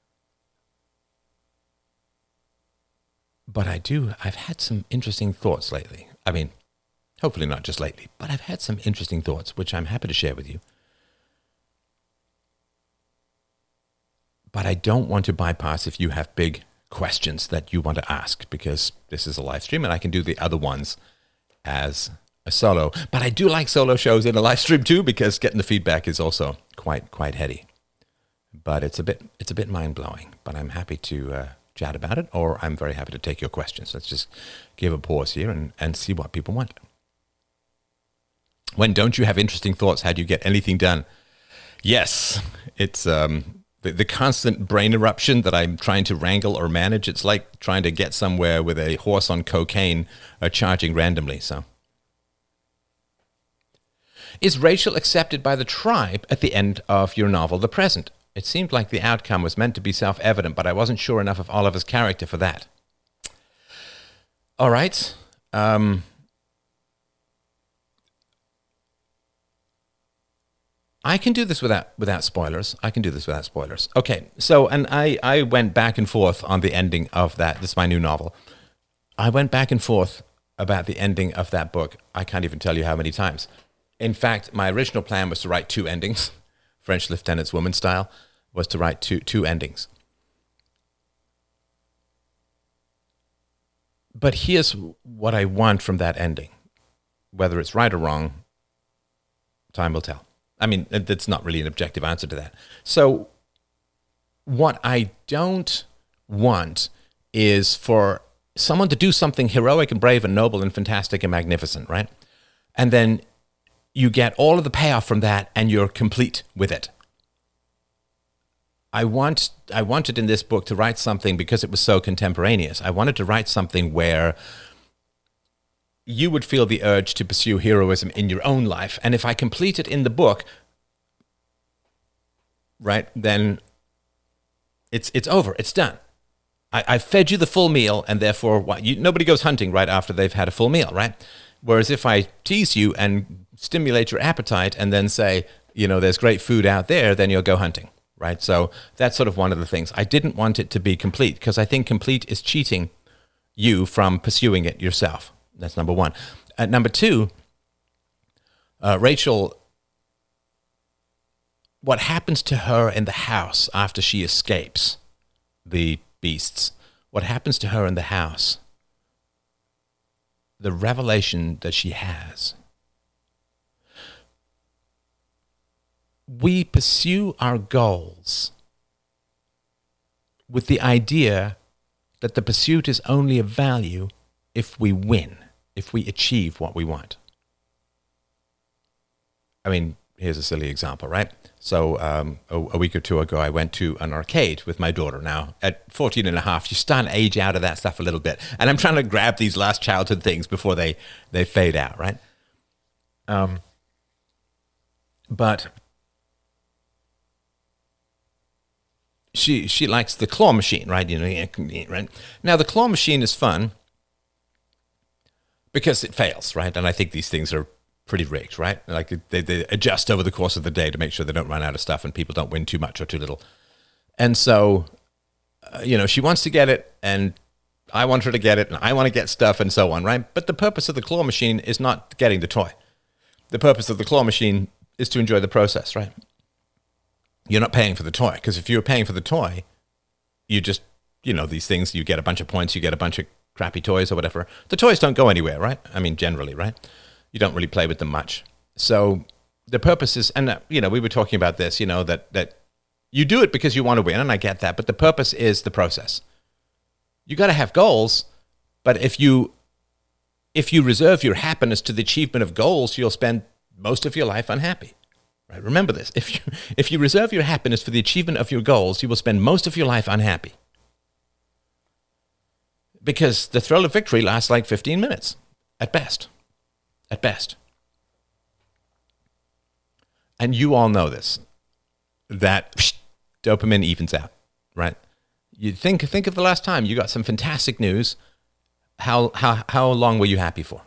But I've had some interesting thoughts lately. I mean, hopefully not just lately, but I've had some interesting thoughts, which I'm happy to share with you. But I don't want to bypass if you have big questions that you want to ask, because this is a live stream and I can do the other ones as a solo. But I do like solo shows in a live stream too, because getting the feedback is also quite heady. But it's a bit mind-blowing, but I'm happy to chat about it, or I'm very happy to take your questions. Let's just give a pause here and see what people want. When don't you have interesting thoughts? How do you get anything done? Yes, it's the constant brain eruption that I'm trying to wrangle or manage. It's like trying to get somewhere with a horse on cocaine charging randomly. So, is Rachel accepted by the tribe at the end of your novel, The Present? It seemed like the outcome was meant to be self-evident, but I wasn't sure enough of Oliver's character for that. All right. I can do this without spoilers. Okay, so, and I went back and forth on the ending of that. This is my new novel. I went back and forth about the ending of that book. I can't even tell you how many times. In fact, my original plan was to write two endings. French Lieutenant's Woman style was to write two endings. But here's what I want from that ending. Whether it's right or wrong, time will tell. I mean, that's not really an objective answer to that. So what I don't want is for someone to do something heroic and brave and noble and fantastic and magnificent, right? And then you get all of the payoff from that and you're complete with it. I wanted in this book to write something because it was so contemporaneous. I wanted to write something where you would feel the urge to pursue heroism in your own life. And if I complete it in the book, right, then it's over. It's done. I fed you the full meal, and therefore nobody goes hunting right after they've had a full meal, right? Whereas if I tease you and stimulate your appetite and then say, there's great food out there, then you'll go hunting, right? So that's sort of one of the things. I didn't want it to be complete because I think complete is cheating you from pursuing it yourself. That's number one. Number two, Rachel, what happens to her in the house after she escapes the beasts? What happens to her in the house? The revelation that she has. We pursue our goals with the idea that the pursuit is only of value if we win, if we achieve what we want. I mean, here's a silly example, right? So a week or two ago, I went to an arcade with my daughter. Now, at 14 and a half, you start to age out of that stuff a little bit. And I'm trying to grab these last childhood things before they fade out, right? But she likes the claw machine, right? Right? Now, the claw machine is fun because it fails, right? And I think these things are pretty rigged, right? Like they adjust over the course of the day to make sure they don't run out of stuff and people don't win too much or too little. And so, she wants to get it and I want her to get it and I want to get stuff and so on, right? But the purpose of the claw machine is not getting the toy. The purpose of the claw machine is to enjoy the process, right? You're not paying for the toy, because if you were paying for the toy, you just, these things, you get a bunch of points, you get a bunch of crappy toys or whatever. The toys don't go anywhere, right? I mean, generally, right? You don't really play with them much. So the purpose is, and we were talking about this, that you do it because you want to win, and I get that, but the purpose is the process. You got to have goals, but if you reserve your happiness to the achievement of goals, you'll spend most of your life unhappy. Right? Remember this. If you reserve your happiness for the achievement of your goals, you will spend most of your life unhappy. Because the thrill of victory lasts like 15 minutes, at best. At best. And you all know this, that dopamine evens out, right? You think of the last time you got some fantastic news. How long were you happy for?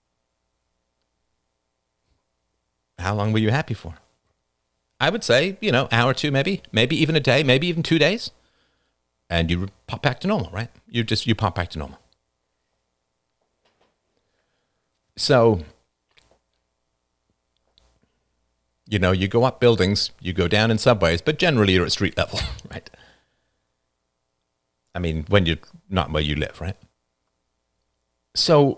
How long were you happy for? I would say, hour or two, maybe even a day, maybe even 2 days. And you pop back to normal, right? You pop back to normal. So, you go up buildings, you go down in subways, but generally you're at street level, right? I mean, when you're not where you live, right? So,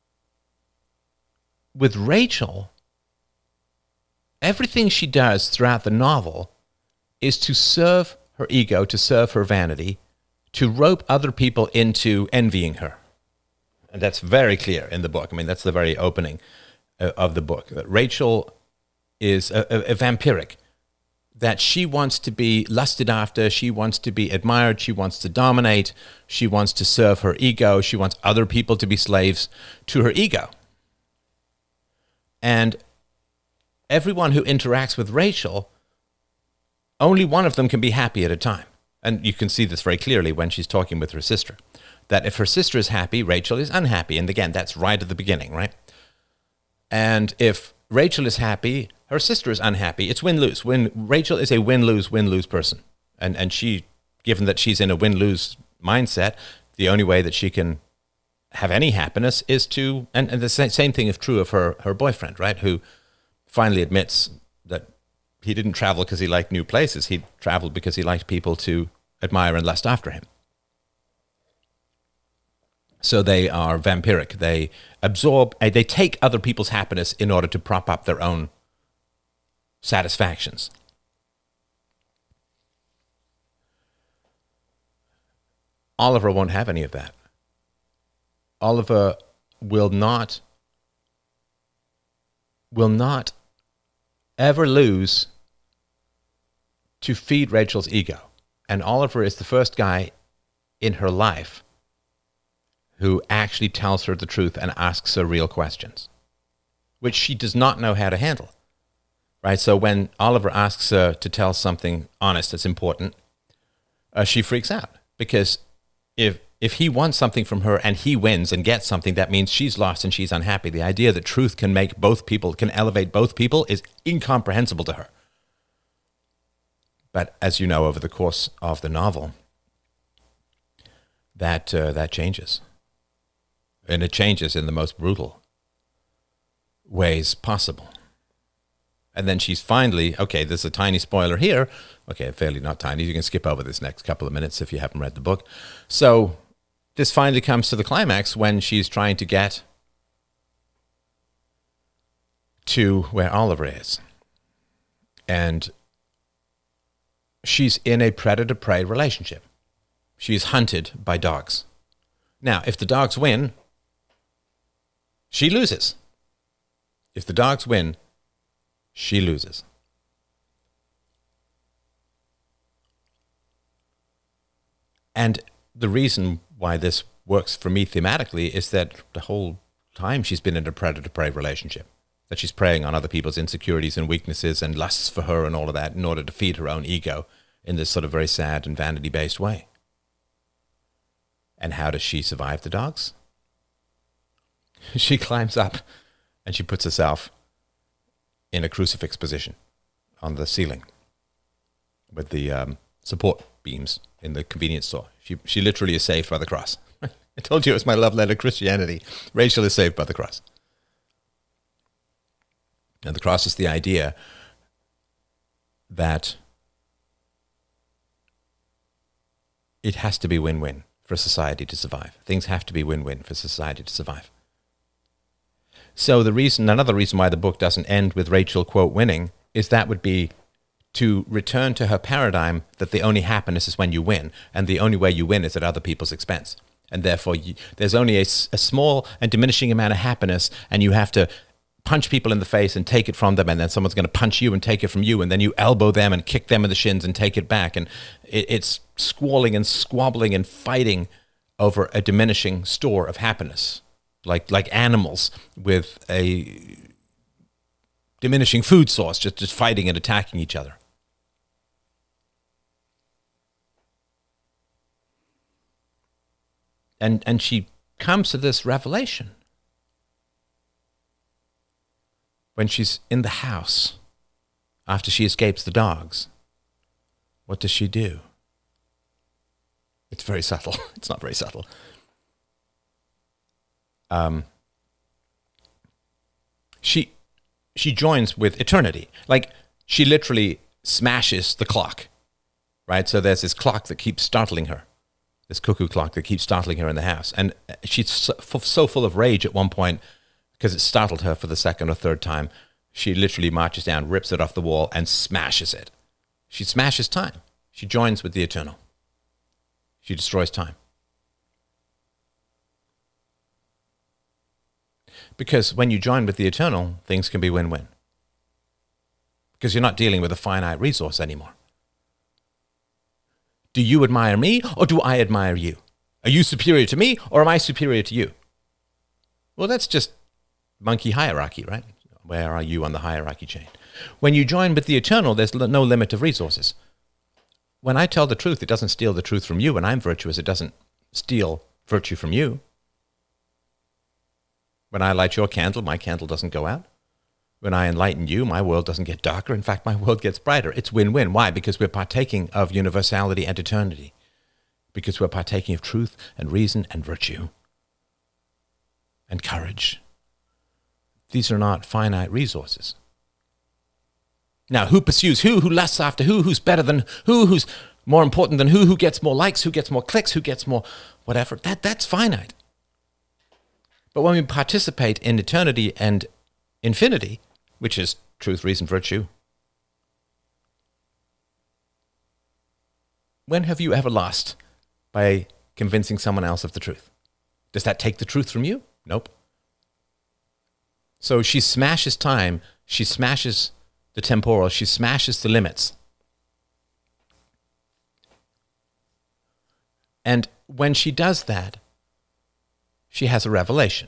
with Rachel, everything she does throughout the novel is to serve her ego, to serve her vanity, to rope other people into envying her. And that's very clear in the book. I mean, that's the very opening of the book. Rachel is a vampiric. that she wants to be lusted after, she wants to be admired, she wants to dominate, she wants to serve her ego, she wants other people to be slaves to her ego. And everyone who interacts with Rachel, only one of them can be happy at a time. And you can see this very clearly when she's talking with her sister, that if her sister is happy, Rachel is unhappy. And again, that's right at the beginning, right? And if Rachel is happy, her sister is unhappy. It's win-lose. Rachel is a win-lose person. And she, given that she's in a win-lose mindset, the only way that she can have any happiness is to, and the same thing is true of her boyfriend, right? Who finally admits that he didn't travel because he liked new places. He traveled because he liked people to admire and lust after him. So they are vampiric. They absorb, they take other people's happiness in order to prop up their own satisfactions. Oliver won't have any of that. Oliver will not ever lose to feed Rachel's ego. And Oliver is the first guy in her life who actually tells her the truth and asks her real questions, which she does not know how to handle. Right? So when Oliver asks her to tell something honest that's important, she freaks out, because if he wants something from her and he wins and gets something, that means she's lost and she's unhappy. The idea that truth can make both people, can elevate both people, is incomprehensible to her. But as you know, over the course of the novel, that changes. And it changes in the most brutal ways possible. And then she's finally, okay, there's a tiny spoiler here. Okay, fairly not tiny. You can skip over this next couple of minutes if you haven't read the book. So this finally comes to the climax when she's trying to get to where Oliver is. And she's in a predator-prey relationship. She's hunted by dogs. Now, if the dogs win, she loses. If the dogs win, she loses. And the reason why this works for me thematically is that the whole time she's been in a predator-prey relationship, that she's preying on other people's insecurities and weaknesses and lusts for her and all of that in order to feed her own ego in this sort of very sad and vanity-based way. And how does she survive the dogs? She climbs up and she puts herself in a crucifix position on the ceiling with the support beams in the convenience store. She literally is saved by the cross. I told you it was my love letter to Christianity. Rachel is saved by the cross. And the cross is the idea that it has to be win-win for society to survive. Things have to be win-win for society to survive. So another reason why the book doesn't end with Rachel, quote, winning, is that would be to return to her paradigm that the only happiness is when you win, and the only way you win is at other people's expense. And therefore, there's only a small and diminishing amount of happiness, and you have to punch people in the face and take it from them, and then someone's going to punch you and take it from you, and then you elbow them and kick them in the shins and take it back. And it's squalling and squabbling and fighting over a diminishing store of happiness, like animals with a diminishing food source, just fighting and attacking each other. And she comes to this revelation when she's in the house after she escapes the dogs. What does she do? It's very subtle. It's not very subtle. She joins with eternity. Like, she literally smashes the clock, right? So there's this clock that keeps startling her, this cuckoo clock that keeps startling her in the house. And she's so full of rage at one point because it startled her for the second or third time. She literally marches down, rips it off the wall, and smashes it. She smashes time. She joins with the eternal. She destroys time. Because when you join with the eternal, things can be win-win. because you're not dealing with a finite resource anymore. Do you admire me or do I admire you? Are you superior to me or am I superior to you? Well, that's just monkey hierarchy, right? Where are you on the hierarchy chain? When you join with the eternal, there's no limit of resources. When I tell the truth, it doesn't steal the truth from you. When I'm virtuous, it doesn't steal virtue from you. When I light your candle, my candle doesn't go out. When I enlighten you, my world doesn't get darker. In fact, my world gets brighter. It's win-win. Why? Because we're partaking of universality and eternity. Because we're partaking of truth and reason and virtue and courage. These are not finite resources. Now, who pursues who lusts after who's better than who's more important than who gets more likes, who gets more clicks, who gets more whatever, that's finite. But when we participate in eternity and infinity, which is truth, reason, virtue, when have you ever lost by convincing someone else of the truth? Does that take the truth from you? Nope. So she smashes time, she smashes the temporal, she smashes the limits. And when she does that, she has a revelation.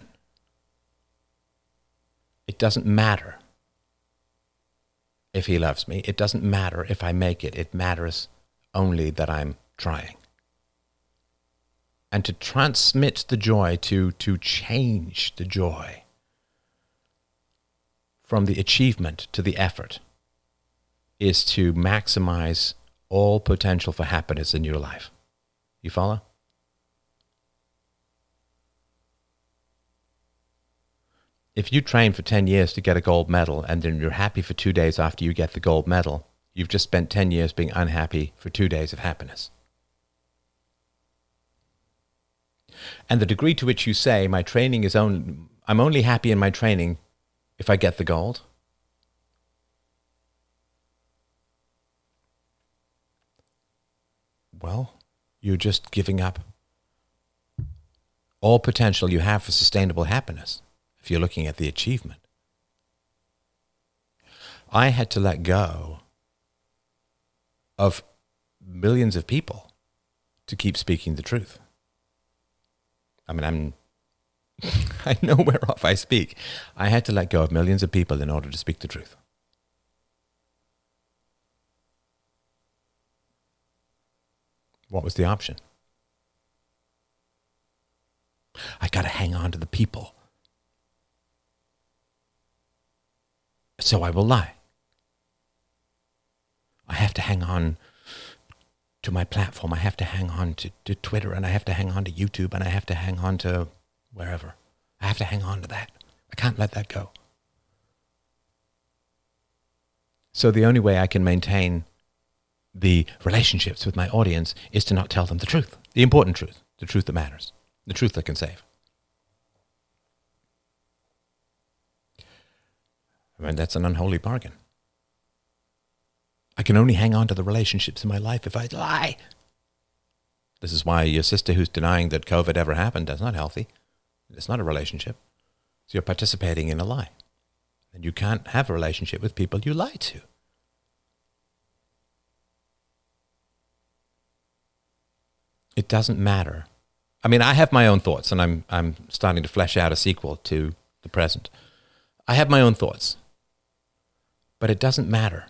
It doesn't matter if he loves me. It doesn't matter if I make it. It matters only that I'm trying. And to transmit the joy, to change the joy from the achievement to the effort, is to maximize all potential for happiness in your life. You follow? If you train for 10 years to get a gold medal and then you're happy for 2 days after you get the gold medal, you've just spent 10 years being unhappy for 2 days of happiness. And the degree to which you say, my training is I'm only happy in my training if I get the gold, well, you're just giving up all potential you have for sustainable happiness if you're looking at the achievement. I had to let go of millions of people to keep speaking the truth. I mean, I know whereof I speak. I had to let go of millions of people in order to speak the truth. What was the option? I got to hang on to the people. So I will lie. I have to hang on to my platform. I have to hang on to Twitter, and I have to hang on to YouTube, and I have to hang on to wherever. I have to hang on to that. I can't let that go. So the only way I can maintain the relationships with my audience is to not tell them the truth, the important truth, the truth that matters, the truth that can save. I mean, that's an unholy bargain. I can only hang on to the relationships in my life if I lie. This is why your sister who's denying that COVID ever happened, that's not healthy. It's not a relationship. So you're participating in a lie. And you can't have a relationship with people you lie to. It doesn't matter. I mean, I have my own thoughts, and I'm starting to flesh out a sequel to the present. I have my own thoughts. But it doesn't matter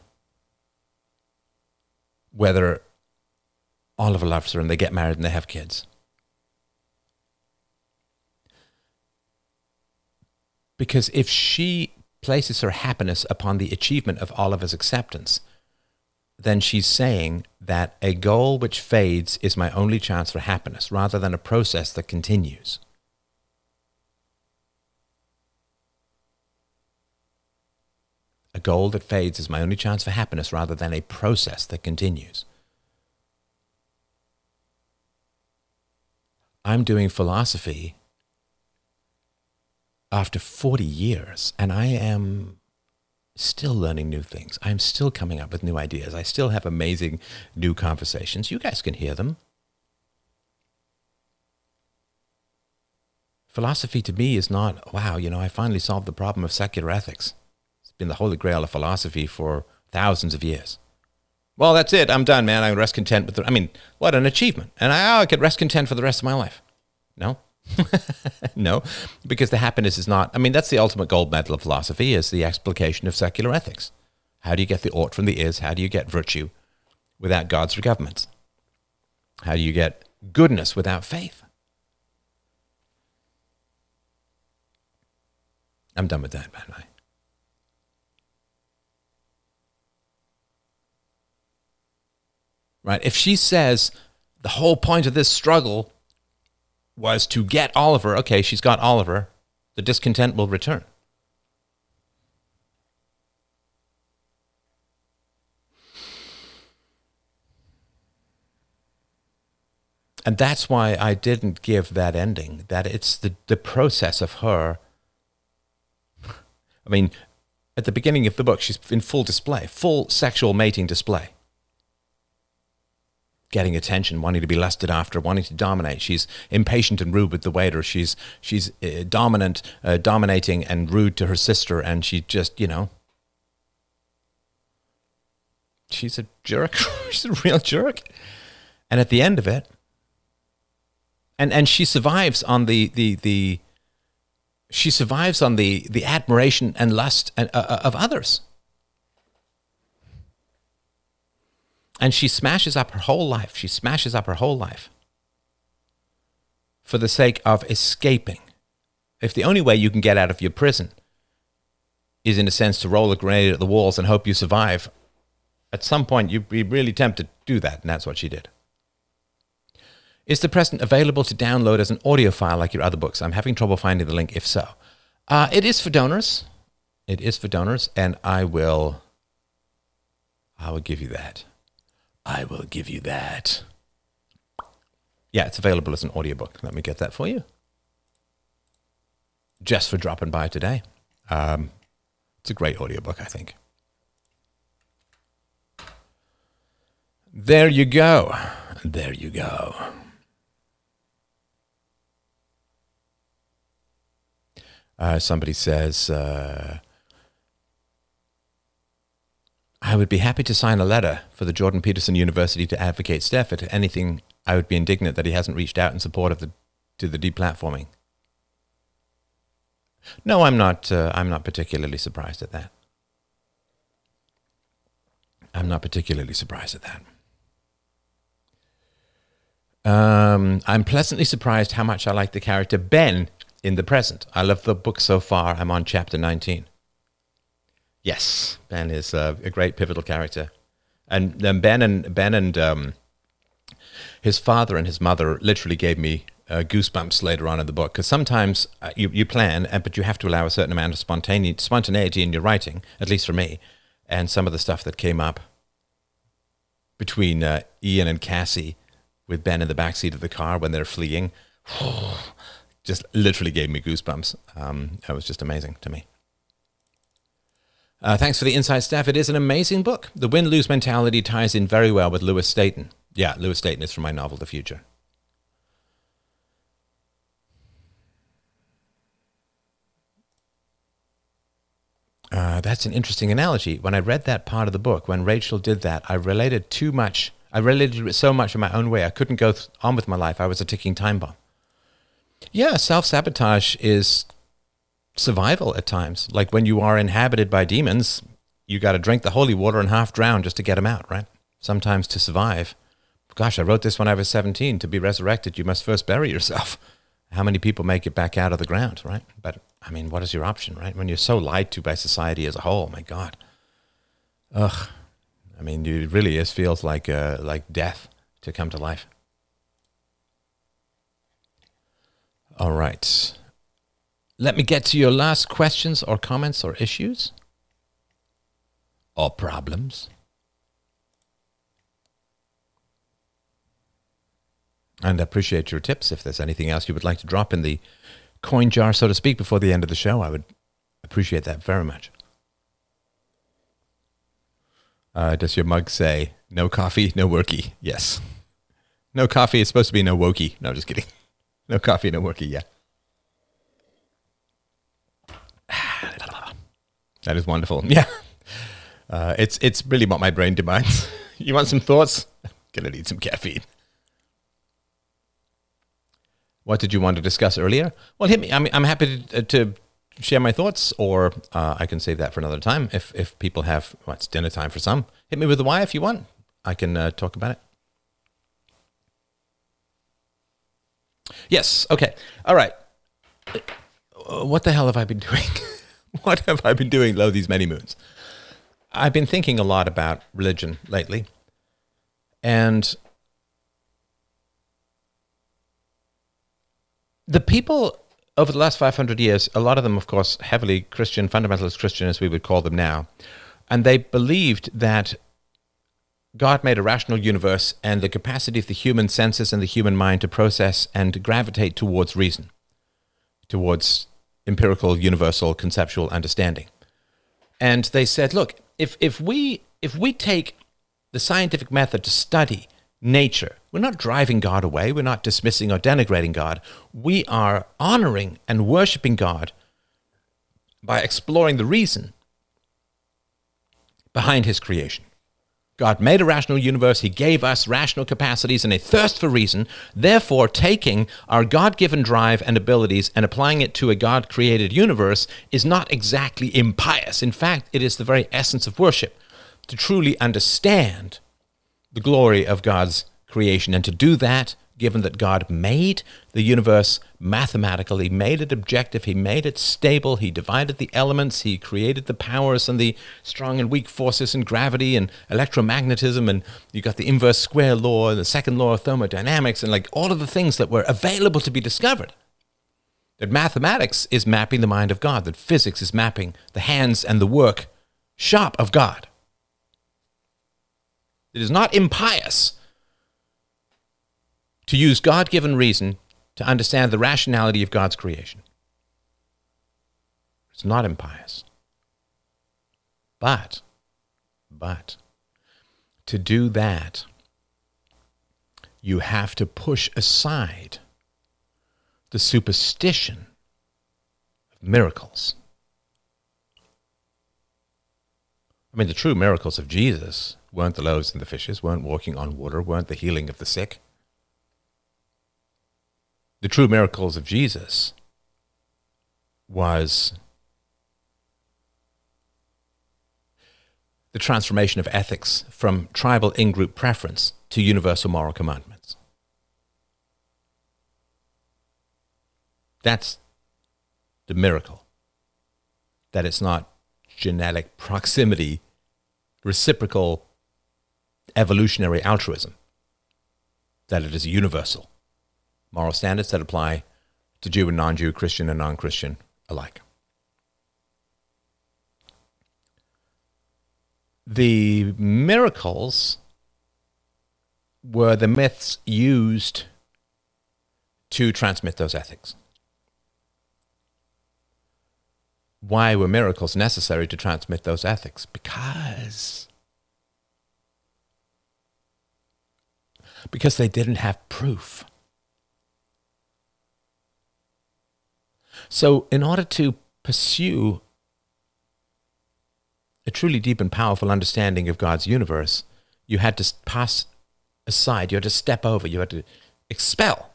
whether Oliver loves her and they get married and they have kids. Because if she places her happiness upon the achievement of Oliver's acceptance, then she's saying that a goal which fades is my only chance for happiness, rather than a process that continues. A goal that fades is my only chance for happiness, rather than a process that continues. I'm doing philosophy after 40 years, and I am still learning new things. I'm still coming up with new ideas. I still have amazing new conversations. You guys can hear them. Philosophy to me is not, wow, I finally solved the problem of secular ethics. It's been the holy grail of philosophy for thousands of years. Well, that's it. I'm done, man. I can rest content with what an achievement. And I could rest content for the rest of my life. No. No, because the happiness is not, that's the ultimate gold medal of philosophy, is the explication of secular ethics. How do you get the ought from the is? How do you get virtue without God's governments? How do you get goodness without faith? I'm done with that, by the way. Right? If she says the whole point of this struggle was to get Oliver, okay, she's got Oliver, the discontent will return. And that's why I didn't give that ending, that it's the process of her. At the beginning of the book, she's in full display, full sexual mating display. Getting attention, wanting to be lusted after, wanting to dominate. She's impatient and rude with the waiter. She's dominating and rude to her sister, and she just, she's a jerk. She's a real jerk. And at the end of it, and she survives on the admiration and lust of others. And she smashes up her whole life. She smashes up her whole life for the sake of escaping. If the only way you can get out of your prison is, in a sense, to roll a grenade at the walls and hope you survive, at some point you'd be really tempted to do that, and that's what she did. Is The Present available to download as an audio file like your other books? I'm having trouble finding the link, if so. It is for donors. It is for donors, and I will give you that. I will give you that. Yeah, it's available as an audiobook. Let me get that for you. Just for dropping by today. It's a great audiobook, I think. There you go. There you go. Somebody says, I would be happy to sign a letter for the Jordan Peterson University to advocate Steph. If anything, I would be indignant that he hasn't reached out in support of the deplatforming. No, I'm not particularly surprised at that. I'm not particularly surprised at that. I'm pleasantly surprised how much I like the character Ben in The Present. I love the book so far. I'm on chapter 19. Yes, Ben is a great pivotal character. And then Ben and his father and his mother literally gave me goosebumps later on in the book, because sometimes you plan, but you have to allow a certain amount of spontaneity in your writing, at least for me. And some of the stuff that came up between Ian and Cassie with Ben in the backseat of the car when they're fleeing, just literally gave me goosebumps. That was just amazing to me. Thanks for the insight, Steph. It is an amazing book. The win-lose mentality ties in very well with Lewis Staton. Yeah, Lewis Staton is from my novel, The Future. That's an interesting analogy. When I read that part of the book, when Rachel did that, I related too much. I related to it so much in my own way. I couldn't go on with my life. I was a ticking time bomb. Yeah, self-sabotage is survival at times. Like when you are inhabited by demons, you got to drink the holy water and half drown just to get them out, right? Sometimes to survive. Gosh, I wrote this when I was 17. To be resurrected, you must first bury yourself. How many people make it back out of the ground, right? But, what is your option, right? When you're so lied to by society as a whole, my God. Ugh. It really feels like death to come to life. All right. Let me get to your last questions or comments or issues or problems. And I appreciate your tips. If there's anything else you would like to drop in the coin jar, so to speak, before the end of the show, I would appreciate that very much. Does your mug say, no coffee, no worky? Yes. No coffee is supposed to be no wokey. No, just kidding. No coffee, no worky, yeah. That is wonderful. Yeah. It's really what my brain demands. You want some thoughts? Gonna need some caffeine. What did you want to discuss earlier? Well, hit me. I'm happy to share my thoughts, or I can save that for another time. If people have, well, it's dinner time for some. Hit me with the why if you want. I can talk about it. Yes. Okay. All right. What the hell have I been doing? What have I been doing, lo these many moons? I've been thinking a lot about religion lately, and the people over the last 500 years, a lot of them, of course, heavily Christian, fundamentalist Christian, as we would call them now, and they believed that God made a rational universe and the capacity of the human senses and the human mind to process and gravitate towards reason, towards empirical, universal, conceptual understanding. And they said, look, if we take the scientific method to study nature, we're not driving God away, we're not dismissing or denigrating God, we are honoring and worshiping God by exploring the reason behind his creation. God made a rational universe. He gave us rational capacities and a thirst for reason. Therefore, taking our God-given drive and abilities and applying it to a God-created universe is not exactly impious. In fact, it is the very essence of worship, to truly understand the glory of God's creation. And to do that, given that God made the universe mathematically, made it objective, he made it stable, he divided the elements, he created the powers and the strong and weak forces and gravity and electromagnetism, and you got the inverse square law and the second law of thermodynamics and like all of the things that were available to be discovered. That mathematics is mapping the mind of God, that physics is mapping the hands and the work shop of God. It is not impious to use God-given reason to understand the rationality of God's creation. It's not impious. But, to do that, you have to push aside the superstition of miracles. I mean, the true miracles of Jesus weren't the loaves and the fishes, weren't walking on water, weren't the healing of the sick. The true miracles of Jesus was the transformation of ethics from tribal in-group preference to universal moral commandments. That's the miracle. That it's not genetic proximity, reciprocal evolutionary altruism. That it is universal moral standards that apply to Jew and non-Jew, Christian and non-Christian alike. The miracles were the myths used to transmit those ethics. Why were miracles necessary to transmit those ethics? Because they didn't have proof. So in order to pursue a truly deep and powerful understanding of God's universe, you had to pass aside, you had to step over, you had to expel,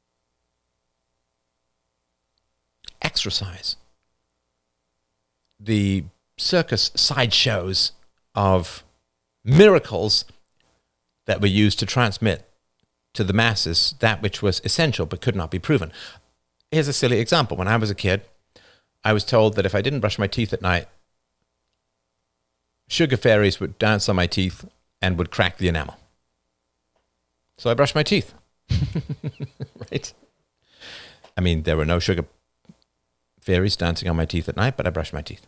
exorcise the circus sideshows of miracles that were used to transmit to the masses that which was essential but could not be proven. Here's a silly example. When I was a kid, I was told that if I didn't brush my teeth at night, sugar fairies would dance on my teeth and would crack the enamel. So I brushed my teeth. Right? I mean, there were no sugar fairies dancing on my teeth at night, but I brushed my teeth.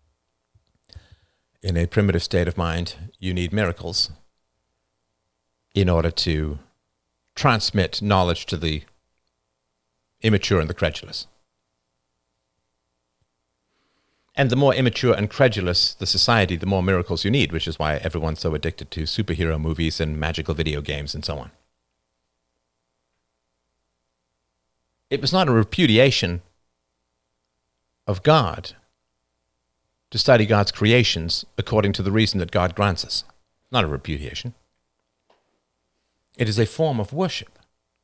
In a primitive state of mind, you need miracles in order to transmit knowledge to the immature and the credulous. And the more immature and credulous the society, the more miracles you need, which is why everyone's so addicted to superhero movies and magical video games and so on. It was not a repudiation of God to study God's creations according to the reason that God grants us. Not a repudiation. It is a form of worship.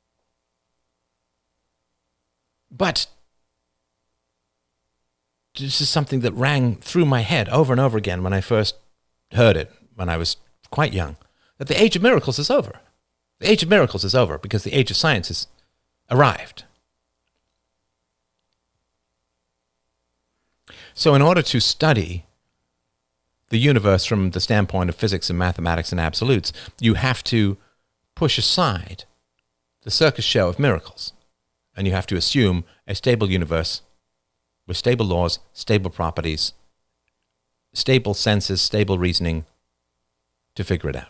But this is something that rang through my head over and over again when I first heard it, when I was quite young, that the age of miracles is over. The age of miracles is over because the age of science has arrived. So in order to study the universe from the standpoint of physics and mathematics and absolutes, you have to push aside the circus show of miracles, and you have to assume a stable universe with stable laws, stable properties, stable senses, stable reasoning to figure it out.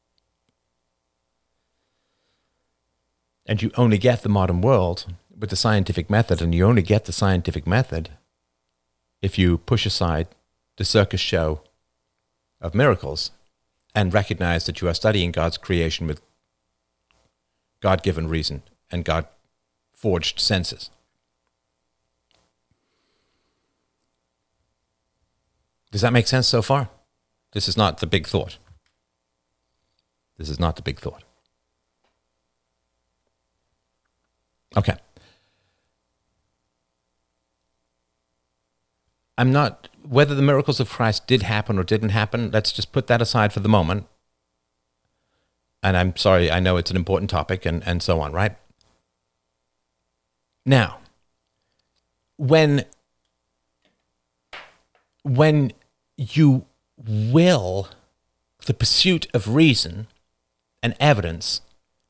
And you only get the modern world with the scientific method, and you only get the scientific method if you push aside the circus show of miracles and recognize that you are studying God's creation with God-given reason and God-forged senses. Does that make sense so far? This is not the big thought. This is not the big thought. Okay. I'm not, whether the miracles of Christ did happen or didn't happen, let's just put that aside for the moment. And I'm sorry, I know it's an important topic and so on, right? Now, when you will the pursuit of reason and evidence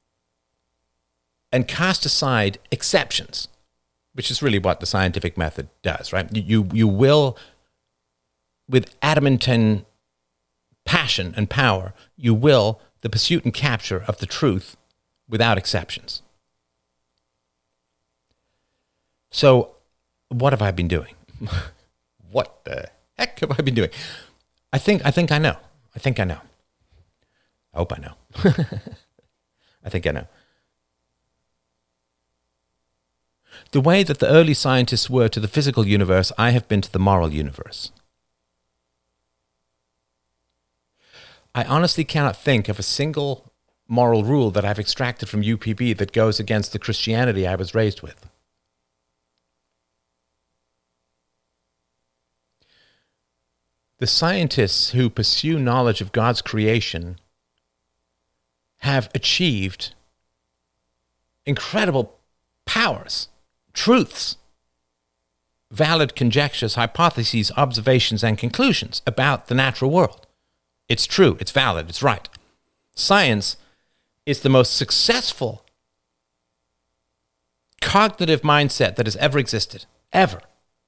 and cast aside exceptions, which is really what the scientific method does, right? You will, with adamantine passion and power, you will the pursuit and capture of the truth without exceptions. So, what have I been doing? What the heck have I been doing? I think I know. I hope I know. I think I know. The way that the early scientists were to the physical universe, I have been to the moral universe. I honestly cannot think of a single moral rule that I've extracted from UPB that goes against the Christianity I was raised with. The scientists who pursue knowledge of God's creation have achieved incredible powers, truths, valid conjectures, hypotheses, observations, and conclusions about the natural world. It's true, it's valid, it's right. Science is the most successful cognitive mindset that has ever existed, ever.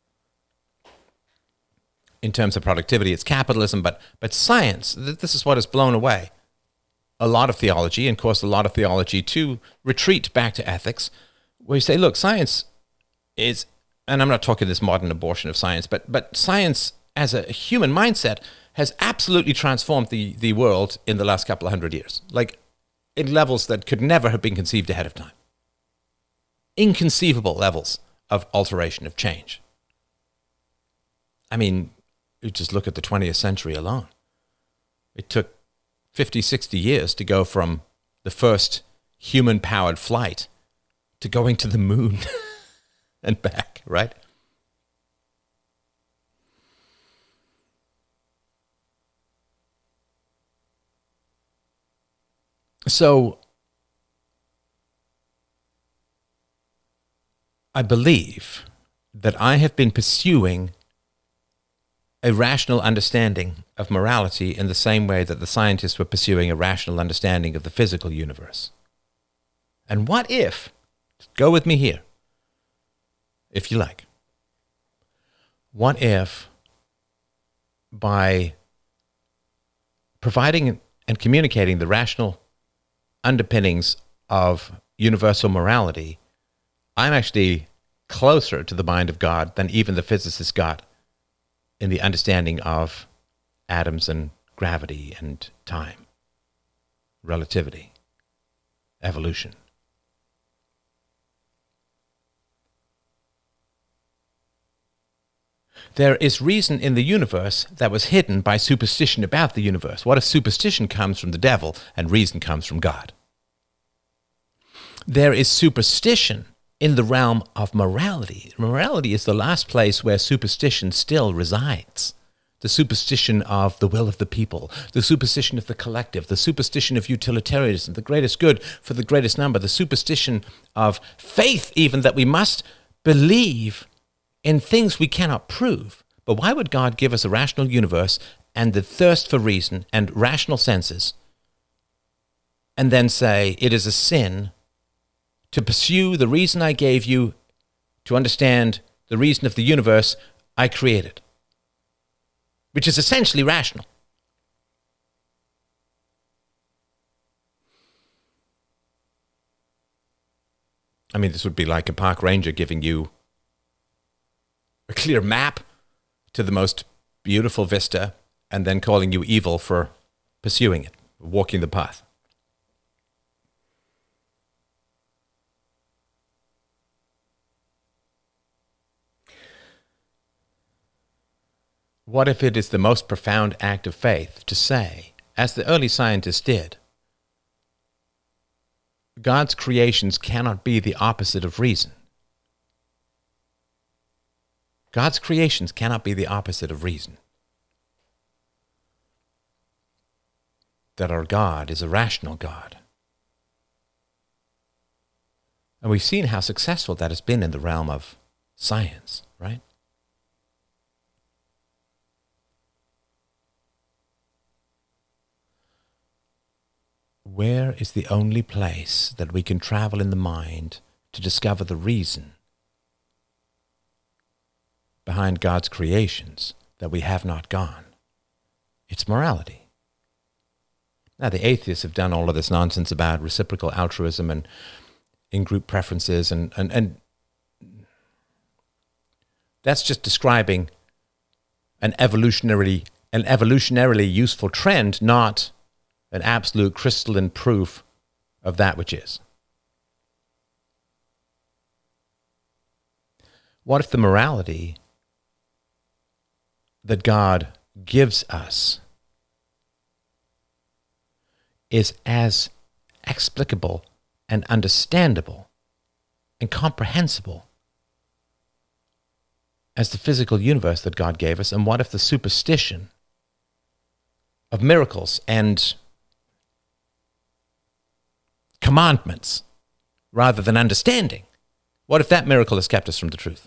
In terms of productivity, it's capitalism, but science, this is what has blown away a lot of theology, and caused a lot of theology to retreat back to ethics, where you say, look, science is, and I'm not talking this modern abortion of science, but science as a human mindset has absolutely transformed the world in the last couple of 100 years, like in levels that could never have been conceived ahead of time. Inconceivable levels of alteration, of change. I mean, you just look at the 20th century alone. It took 50, 60 years to go from the first human-powered flight to going to the moon and back, right? So, I believe that I have been pursuing a rational understanding of morality in the same way that the scientists were pursuing a rational understanding of the physical universe. And what if, go with me here, if you like, what if by providing and communicating the rational underpinnings of universal morality, I'm actually closer to the mind of God than even the physicists got in the understanding of atoms and gravity and time, relativity, evolution. There is reason in the universe that was hidden by superstition about the universe. What if superstition comes from the devil and reason comes from God? There is superstition in the realm of morality. Morality is the last place where superstition still resides. The superstition of the will of the people, the superstition of the collective, the superstition of utilitarianism, the greatest good for the greatest number, the superstition of faith even, that we must believe in things we cannot prove. But why would God give us a rational universe and the thirst for reason and rational senses, and then say it is a sin to pursue the reason I gave you to understand the reason of the universe I created, which is essentially rational? I mean, this would be like a park ranger giving you a clear map to the most beautiful vista and then calling you evil for pursuing it, walking the path. What if it is the most profound act of faith to say, as the early scientists did, God's creations cannot be the opposite of reason? God's creations cannot be the opposite of reason. That our God is a rational God. And we've seen how successful that has been in the realm of science, right? Where is the only place that we can travel in the mind to discover the reason behind God's creations that we have not gone? It's morality. Now, the atheists have done all of this nonsense about reciprocal altruism and in-group preferences, and that's just describing an evolutionarily useful trend, not an absolute crystalline proof of that which is. What if the morality that God gives us is as explicable and understandable and comprehensible as the physical universe that God gave us? And what if the superstition of miracles and commandments rather than understanding, what if that miracle has kept us from the truth?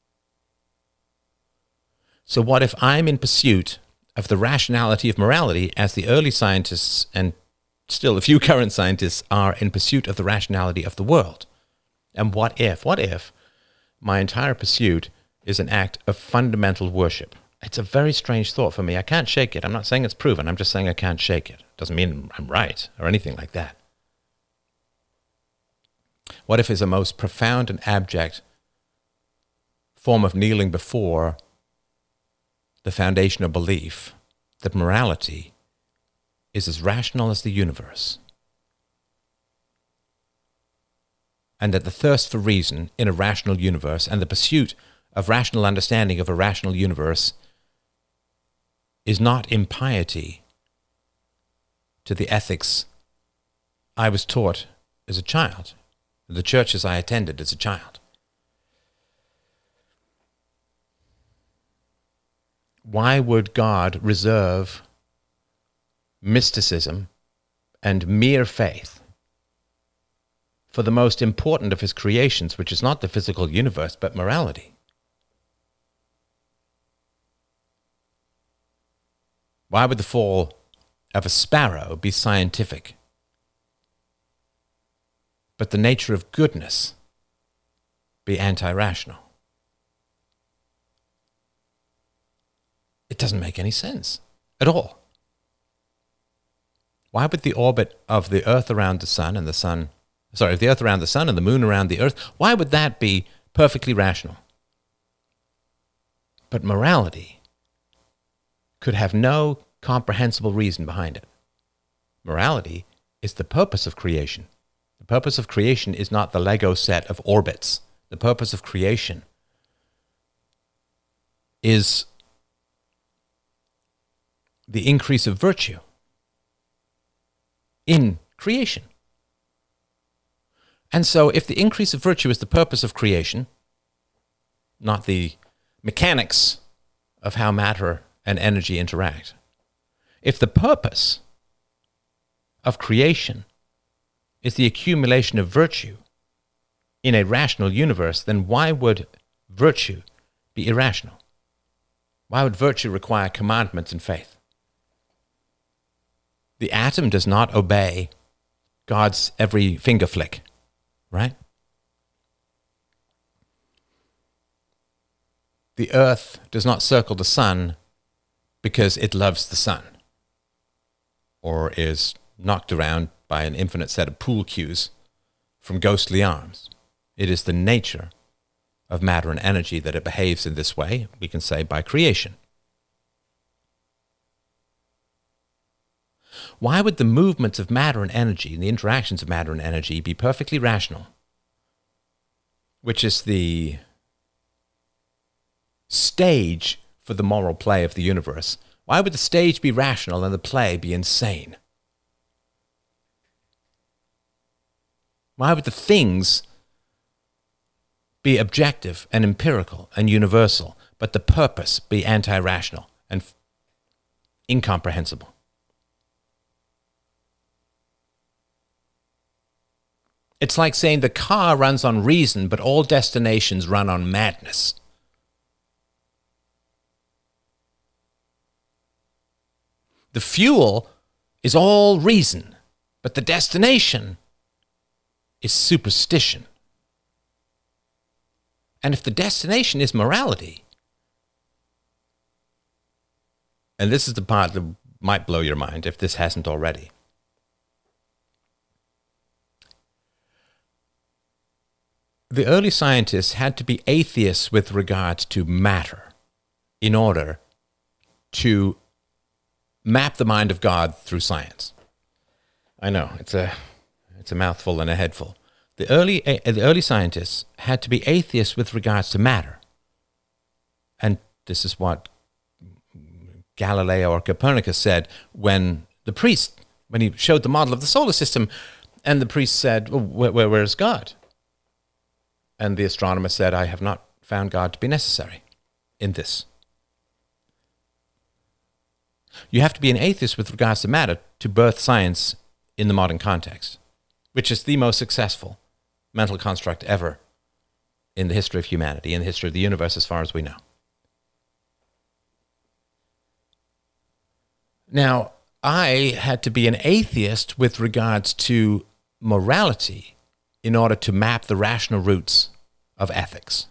So what if I'm in pursuit of the rationality of morality as the early scientists and still a few current scientists are in pursuit of the rationality of the world? And what if my entire pursuit is an act of fundamental worship? It's a very strange thought for me. I can't shake it. I'm not saying it's proven. I'm just saying I can't shake it. Doesn't mean I'm right or anything like that. What if it's a most profound and abject form of kneeling before the foundational belief that morality is as rational as the universe, and that the thirst for reason in a rational universe and the pursuit of rational understanding of a rational universe is not impiety to the ethics I was taught as a child, the churches I attended as a child? Why would God reserve mysticism and mere faith for the most important of his creations, which is not the physical universe, but morality? Why would the fall of a sparrow be scientific, but the nature of goodness be anti-rational? It doesn't make any sense at all. Why would the orbit of the Earth around the sun and the Earth around the sun and the moon around the Earth, why would that be perfectly rational? But morality could have no comprehensible reason behind it. Morality is the purpose of creation. The purpose of creation is not the Lego set of orbits. The purpose of creation is the increase of virtue in creation. And so if the increase of virtue is the purpose of creation, not the mechanics of how matter and energy interact, if the purpose of creation is the accumulation of virtue in a rational universe, then why would virtue be irrational? Why would virtue require commandments and faith? The atom does not obey God's every finger flick, right? The earth does not circle the sun because it loves the sun, or is knocked around by an infinite set of pool cues from ghostly arms. It is the nature of matter and energy that it behaves in this way, we can say by creation. Why would the movements of matter and energy and the interactions of matter and energy be perfectly rational, which is the stage for the moral play of the universe? Why would the stage be rational and the play be insane? Why would the things be objective and empirical and universal, but the purpose be anti-rational and incomprehensible? It's like saying the car runs on reason, but all destinations run on madness. The fuel is all reason, but the destination is superstition. And if the destination is morality, and this is the part that might blow your mind if this hasn't already, the early scientists had to be atheists with regard to matter in order to map the mind of God through science. I know, it's a mouthful and a headful. The early scientists had to be atheists with regards to matter. And this is what Galileo or Copernicus said when he showed the model of the solar system, and the priest said, well, where's God? And the astronomer said, I have not found God to be necessary in this. You have to be an atheist with regards to matter to birth science in the modern context, which is the most successful mental construct ever in the history of humanity, in the history of the universe as far as we know. Now, I had to be an atheist with regards to morality in order to map the rational roots of ethics.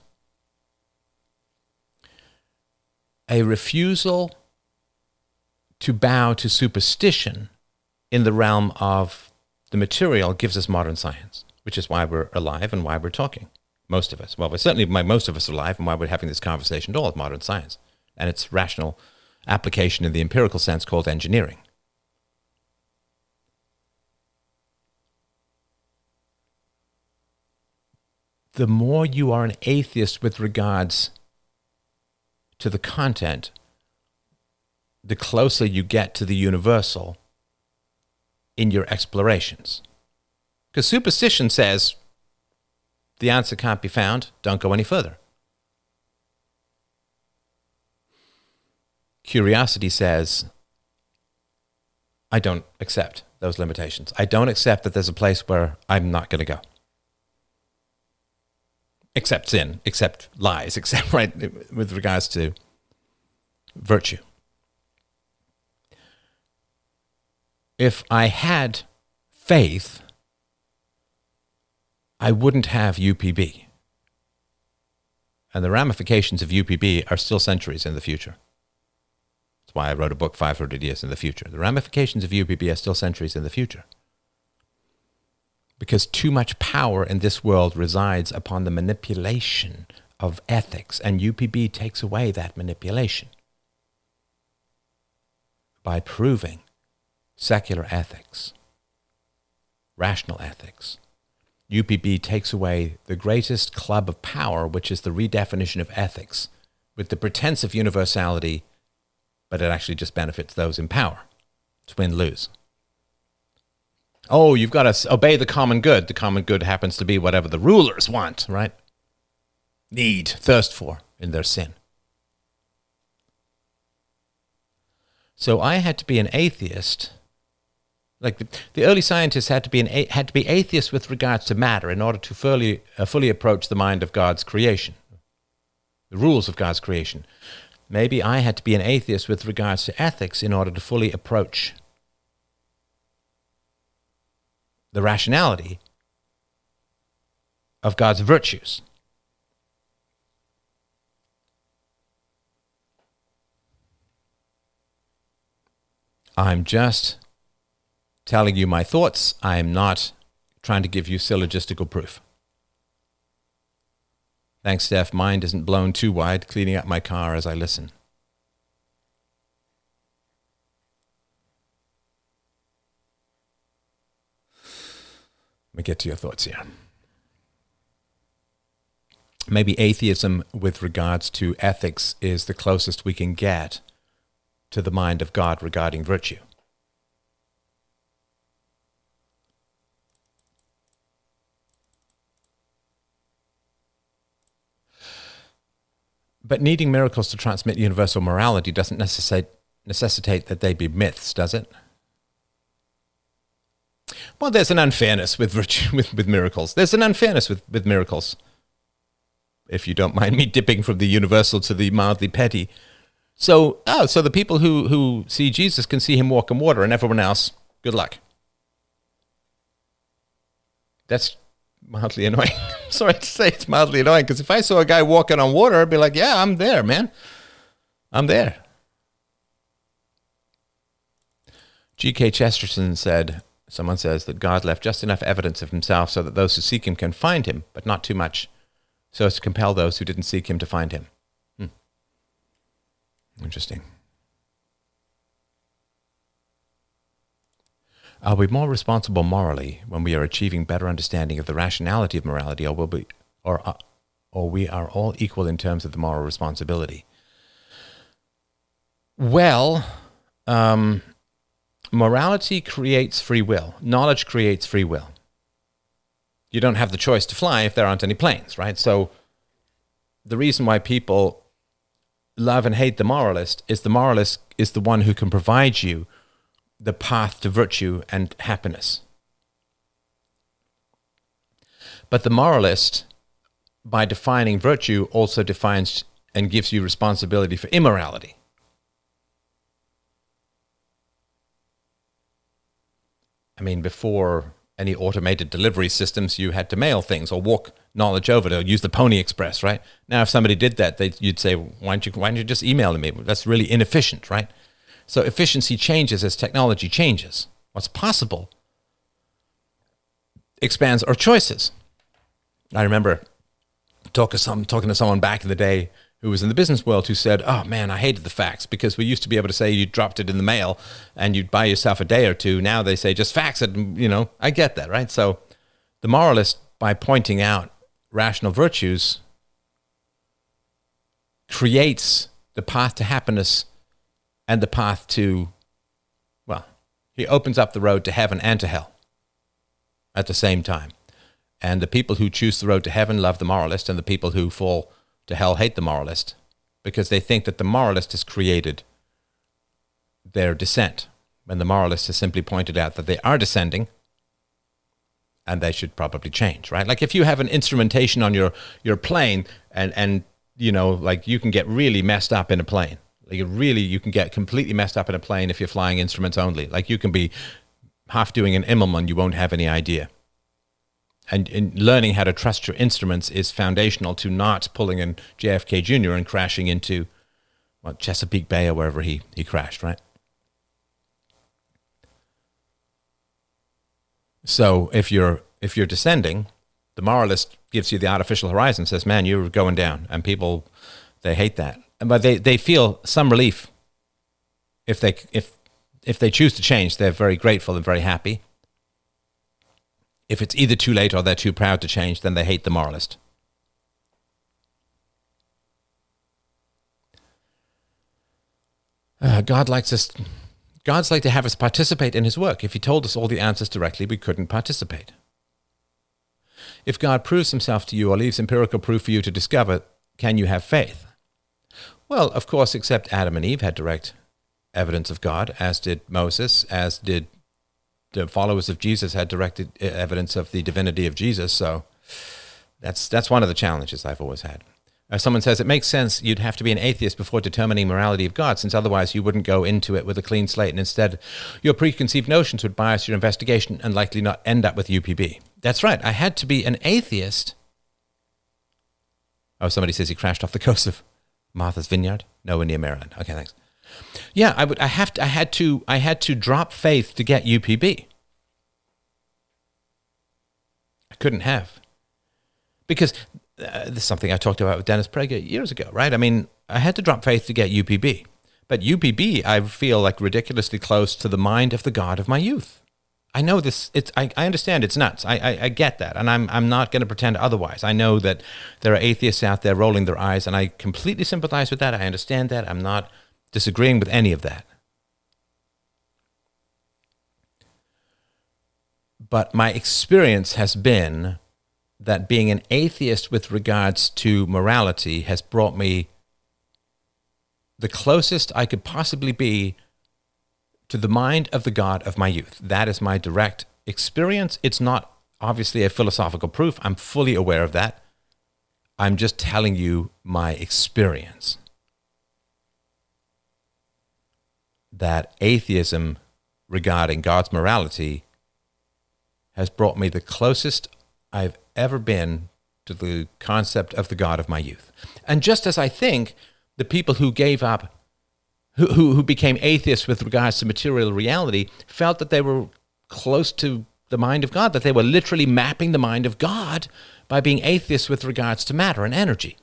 A refusal to bow to superstition in the realm of the material gives us modern science, which is why we're alive and why we're talking. Most of us. Well, most of us are alive, and why we're having this conversation at all is modern science and its rational application in the empirical sense called engineering. The more you are an atheist with regards to the content, the closer you get to the universal in your explorations. Because superstition says the answer can't be found, don't go any further. Curiosity says, I don't accept those limitations. I don't accept that there's a place where I'm not going to go. Except sin, except lies, except right with regards to virtue. If I had faith, I wouldn't have UPB. And the ramifications of UPB are still centuries in the future. That's why I wrote a book 500 years in the future. The ramifications of UPB are still centuries in the future. Because too much power in this world resides upon the manipulation of ethics, and UPB takes away that manipulation by proving secular ethics, rational ethics. UPB takes away the greatest club of power, which is the redefinition of ethics with the pretense of universality, but it actually just benefits those in power. It's win-lose. Oh, you've got to obey the common good. The common good happens to be whatever the rulers want, right? Need, thirst for in their sin. So I had to be an atheist. Like the early scientists had to be atheists with regards to matter in order to fully approach the mind of God's creation, the rules of God's creation. Maybe I had to be an atheist with regards to ethics in order to fully approach the rationality of God's virtues. I'm just telling you my thoughts. I am not trying to give you syllogistical proof. Thanks, Steph. Mind isn't blown too wide, cleaning up my car as I listen. Let me get to your thoughts here. Maybe atheism with regards to ethics is the closest we can get to the mind of God regarding virtue. But needing miracles to transmit universal morality doesn't necessitate that they be myths, does it? Well, there's an unfairness with virtue, with miracles. There's an unfairness with miracles. If you don't mind me dipping from the universal to the mildly petty. So the people who see Jesus can see him walk on water, and everyone else, good luck. That's mildly annoying. Sorry to say it's mildly annoying, because if I saw a guy walking on water, I'd be like, yeah, I'm there, man. I'm there. G.K. Chesterton said, someone says that God left just enough evidence of himself so that those who seek him can find him, but not too much, so as to compel those who didn't seek him to find him. Interesting. Are we more responsible morally when we are achieving better understanding of the rationality of morality, or we are all equal in terms of the moral responsibility? Well, morality creates free will. Knowledge creates free will. You don't have the choice to fly if there aren't any planes, right? So the reason why people love and hate the moralist is the one who can provide you the path to virtue and happiness. But the moralist, by defining virtue, also defines and gives you responsibility for immorality. I mean, before any automated delivery systems, you had to mail things or walk knowledge over to use the Pony Express, right? Now, if somebody did that, you'd say, why don't you just email me? That's really inefficient, right? So efficiency changes as technology changes. What's possible expands our choices. I remember talking to someone back in the day who was in the business world who said, oh man, I hated the fax, because we used to be able to say you dropped it in the mail and you'd buy yourself a day or two. Now they say just fax it. And, I get that, right? So the moralist, by pointing out rational virtues, creates the path to happiness and the path to, he opens up the road to heaven and to hell at the same time. And the people who choose the road to heaven love the moralist, and the people who fall to hell hate the moralist, because they think that the moralist has created their descent, when the moralist has simply pointed out that they are descending and they should probably change, right? Like if you have an instrumentation on your plane and like you can get really messed up in a plane. Like you can get completely messed up in a plane if you're flying instruments only. Like you can be half doing an Immelmann, you won't have any idea. And learning how to trust your instruments is foundational to not pulling in JFK Jr. and crashing into Chesapeake Bay or wherever he crashed, right? So if you're descending, the moralist gives you the artificial horizon, says, man, you're going down. And people, they hate that. But they feel some relief if they choose to change. They're very grateful and very happy. If it's either too late or they're too proud to change, then they hate the moralist. God likes us. God's like to have us participate in his work. If he told us all the answers directly, we couldn't participate. If God proves himself to you or leaves empirical proof for you to discover, can you have faith? Well, of course, except Adam and Eve had direct evidence of God, as did Moses, as did the followers of Jesus had direct evidence of the divinity of Jesus. So that's one of the challenges I've always had. Someone says, it makes sense you'd have to be an atheist before determining morality of God, since otherwise you wouldn't go into it with a clean slate, and instead your preconceived notions would bias your investigation and likely not end up with UPB. That's right. I had to be an atheist. Oh, somebody says he crashed off the coast of Martha's Vineyard. Nowhere near Maryland. Okay, thanks. Yeah, I had to drop faith to get UPB. I couldn't have. Because this is something I talked about with Dennis Prager years ago, right? I mean, I had to drop faith to get UPB. But UPB, I feel like ridiculously close to the mind of the God of my youth. I know this. I understand it's nuts. I get that, and I'm not going to pretend otherwise. I know that there are atheists out there rolling their eyes, and I completely sympathize with that. I understand that. I'm not disagreeing with any of that. But my experience has been that being an atheist with regards to morality has brought me the closest I could possibly be to the mind of the God of my youth. That is my direct experience. It's not obviously a philosophical proof. I'm fully aware of that. I'm just telling you my experience. That atheism regarding God's morality has brought me the closest I've ever been to the concept of the God of my youth. And just as I think the people who gave up, who became atheists with regards to material reality, felt that they were close to the mind of God, that they were literally mapping the mind of God by being atheists with regards to matter and energy.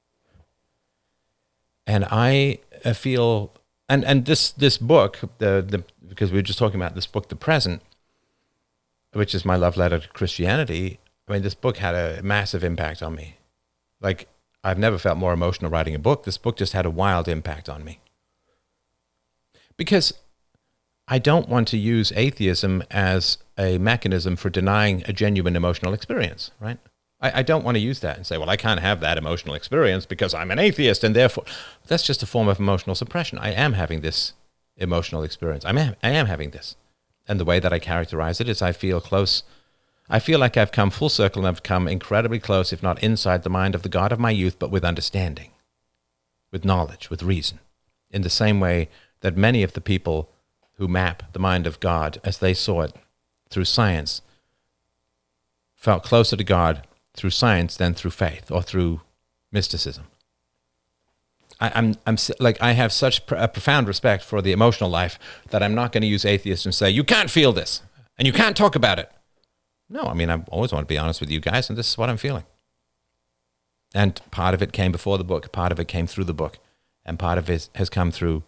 And I feel, and this book, because we were just talking about this book, The Present, which is my love letter to Christianity. I mean, this book had a massive impact on me. Like, I've never felt more emotional writing a book. This book just had a wild impact on me. Because I don't want to use atheism as a mechanism for denying a genuine emotional experience, right? I don't want to use that and say, well, I can't have that emotional experience because I'm an atheist, and therefore that's just a form of emotional suppression. I am having this emotional experience. I am having this. And the way that I characterize it is I feel close. I feel like I've come full circle, and I've come incredibly close, if not inside the mind of the God of my youth, but with understanding, with knowledge, with reason, in the same way that many of the people who map the mind of God as they saw it through science felt closer to God through science than through faith or through mysticism. I'm like, I have such a profound respect for the emotional life that I'm not going to use atheists and say, you can't feel this and you can't talk about it. No, I mean, I always want to be honest with you guys, and this is what I'm feeling. And part of it came before the book, part of it came through the book, and part of it has come through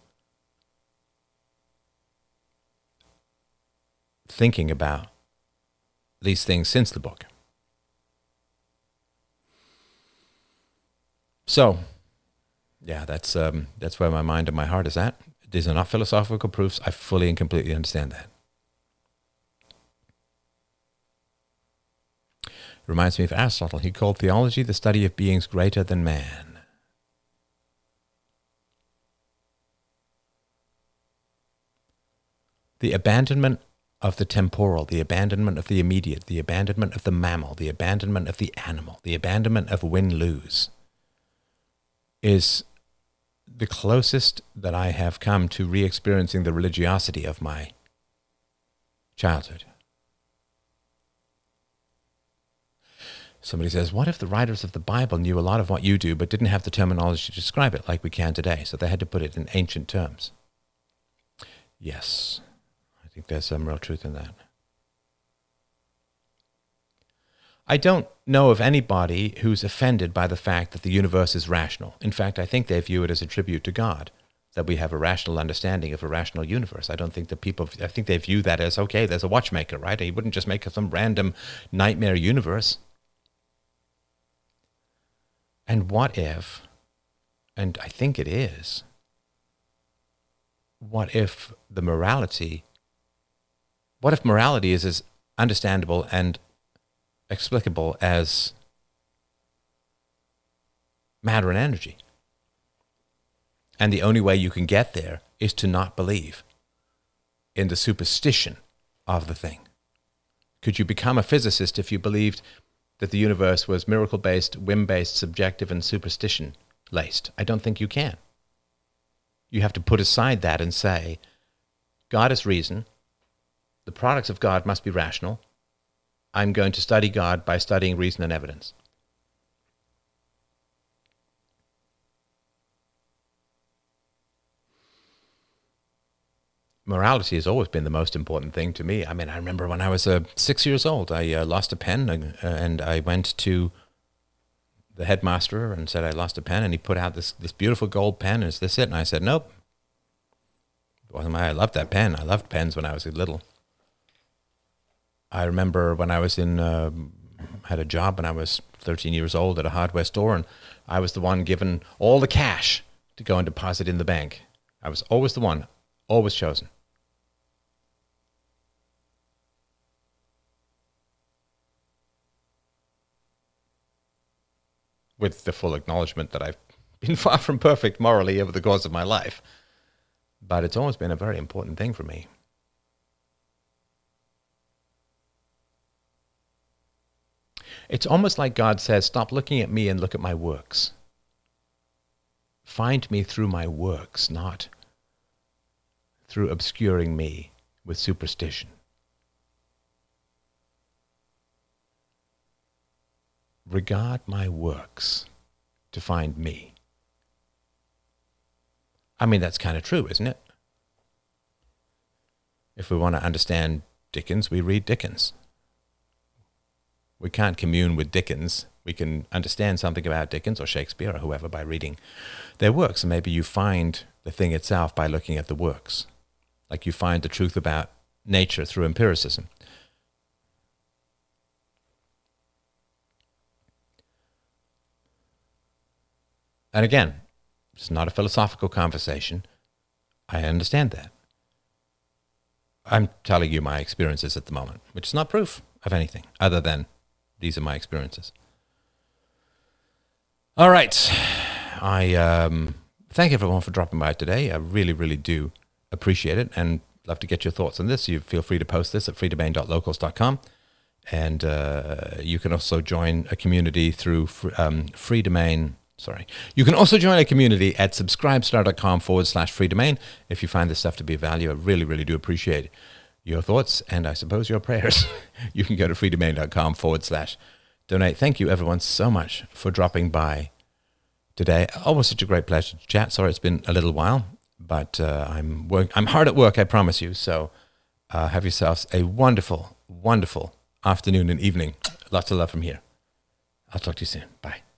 thinking about these things since the book. So, yeah, that's where my mind and my heart is at. These are not philosophical proofs. I fully and completely understand that. It reminds me of Aristotle. He called theology the study of beings greater than man. The abandonment of the temporal, the abandonment of the immediate, the abandonment of the mammal, the abandonment of the animal, the abandonment of win-lose is the closest that I have come to re-experiencing the religiosity of my childhood. Somebody says, what if the writers of the Bible knew a lot of what you do but didn't have the terminology to describe it like we can today, so they had to put it in ancient terms? Yes, I think there's some real truth in that. I don't know of anybody who's offended by the fact that the universe is rational. In fact, I think they view it as a tribute to God, that we have a rational understanding of a rational universe. I think they view that as, okay, there's a watchmaker, right? He wouldn't just make some random nightmare universe. And what if, and I think it is, what if morality is as understandable and explicable as matter and energy? And the only way you can get there is to not believe in the superstition of the thing. Could you become a physicist if you believed that the universe was miracle-based, whim-based, subjective, and superstition-laced? I don't think you can. You have to put aside that and say, God is reason. The products of God must be rational. I'm going to study God by studying reason and evidence. Morality has always been the most important thing to me. I mean, I remember when I was 6 years old, I lost a pen, and I went to the headmaster and said I lost a pen, and he put out this beautiful gold pen. Is this it? And I said, nope. It wasn't I loved that pen. I loved pens when I was little. I remember when I was had a job when I was 13 years old at a hardware store, and I was the one given all the cash to go and deposit in the bank. I was always the one, always chosen. With the full acknowledgement that I've been far from perfect morally over the course of my life. But it's always been a very important thing for me. It's almost like God says, stop looking at me and look at my works. Find me through my works, not through obscuring me with superstition. Regard my works to find me. I mean, that's kind of true, isn't it? If we want to understand Dickens, we read Dickens. We can't commune with Dickens. We can understand something about Dickens or Shakespeare or whoever by reading their works. And maybe you find the thing itself by looking at the works. Like you find the truth about nature through empiricism. And again, it's not a philosophical conversation. I understand that. I'm telling you my experiences at the moment, which is not proof of anything other than these are my experiences. All right. I thank everyone for dropping by today. I really, really do appreciate it and love to get your thoughts on this. You feel free to post this at freedomain.locals.com. And you can also join a community through freedomain. You can also join a community at subscribestar.com/freedomain. If you find this stuff to be of value, I really, really do appreciate your thoughts and I suppose your prayers. You can go to freedomain.com/donate. Thank you, everyone, so much for dropping by today. Always such a great pleasure to chat. Sorry, it's been a little while, but I'm hard at work, I promise you. So have yourselves a wonderful, wonderful afternoon and evening. Lots of love from here. I'll talk to you soon. Bye.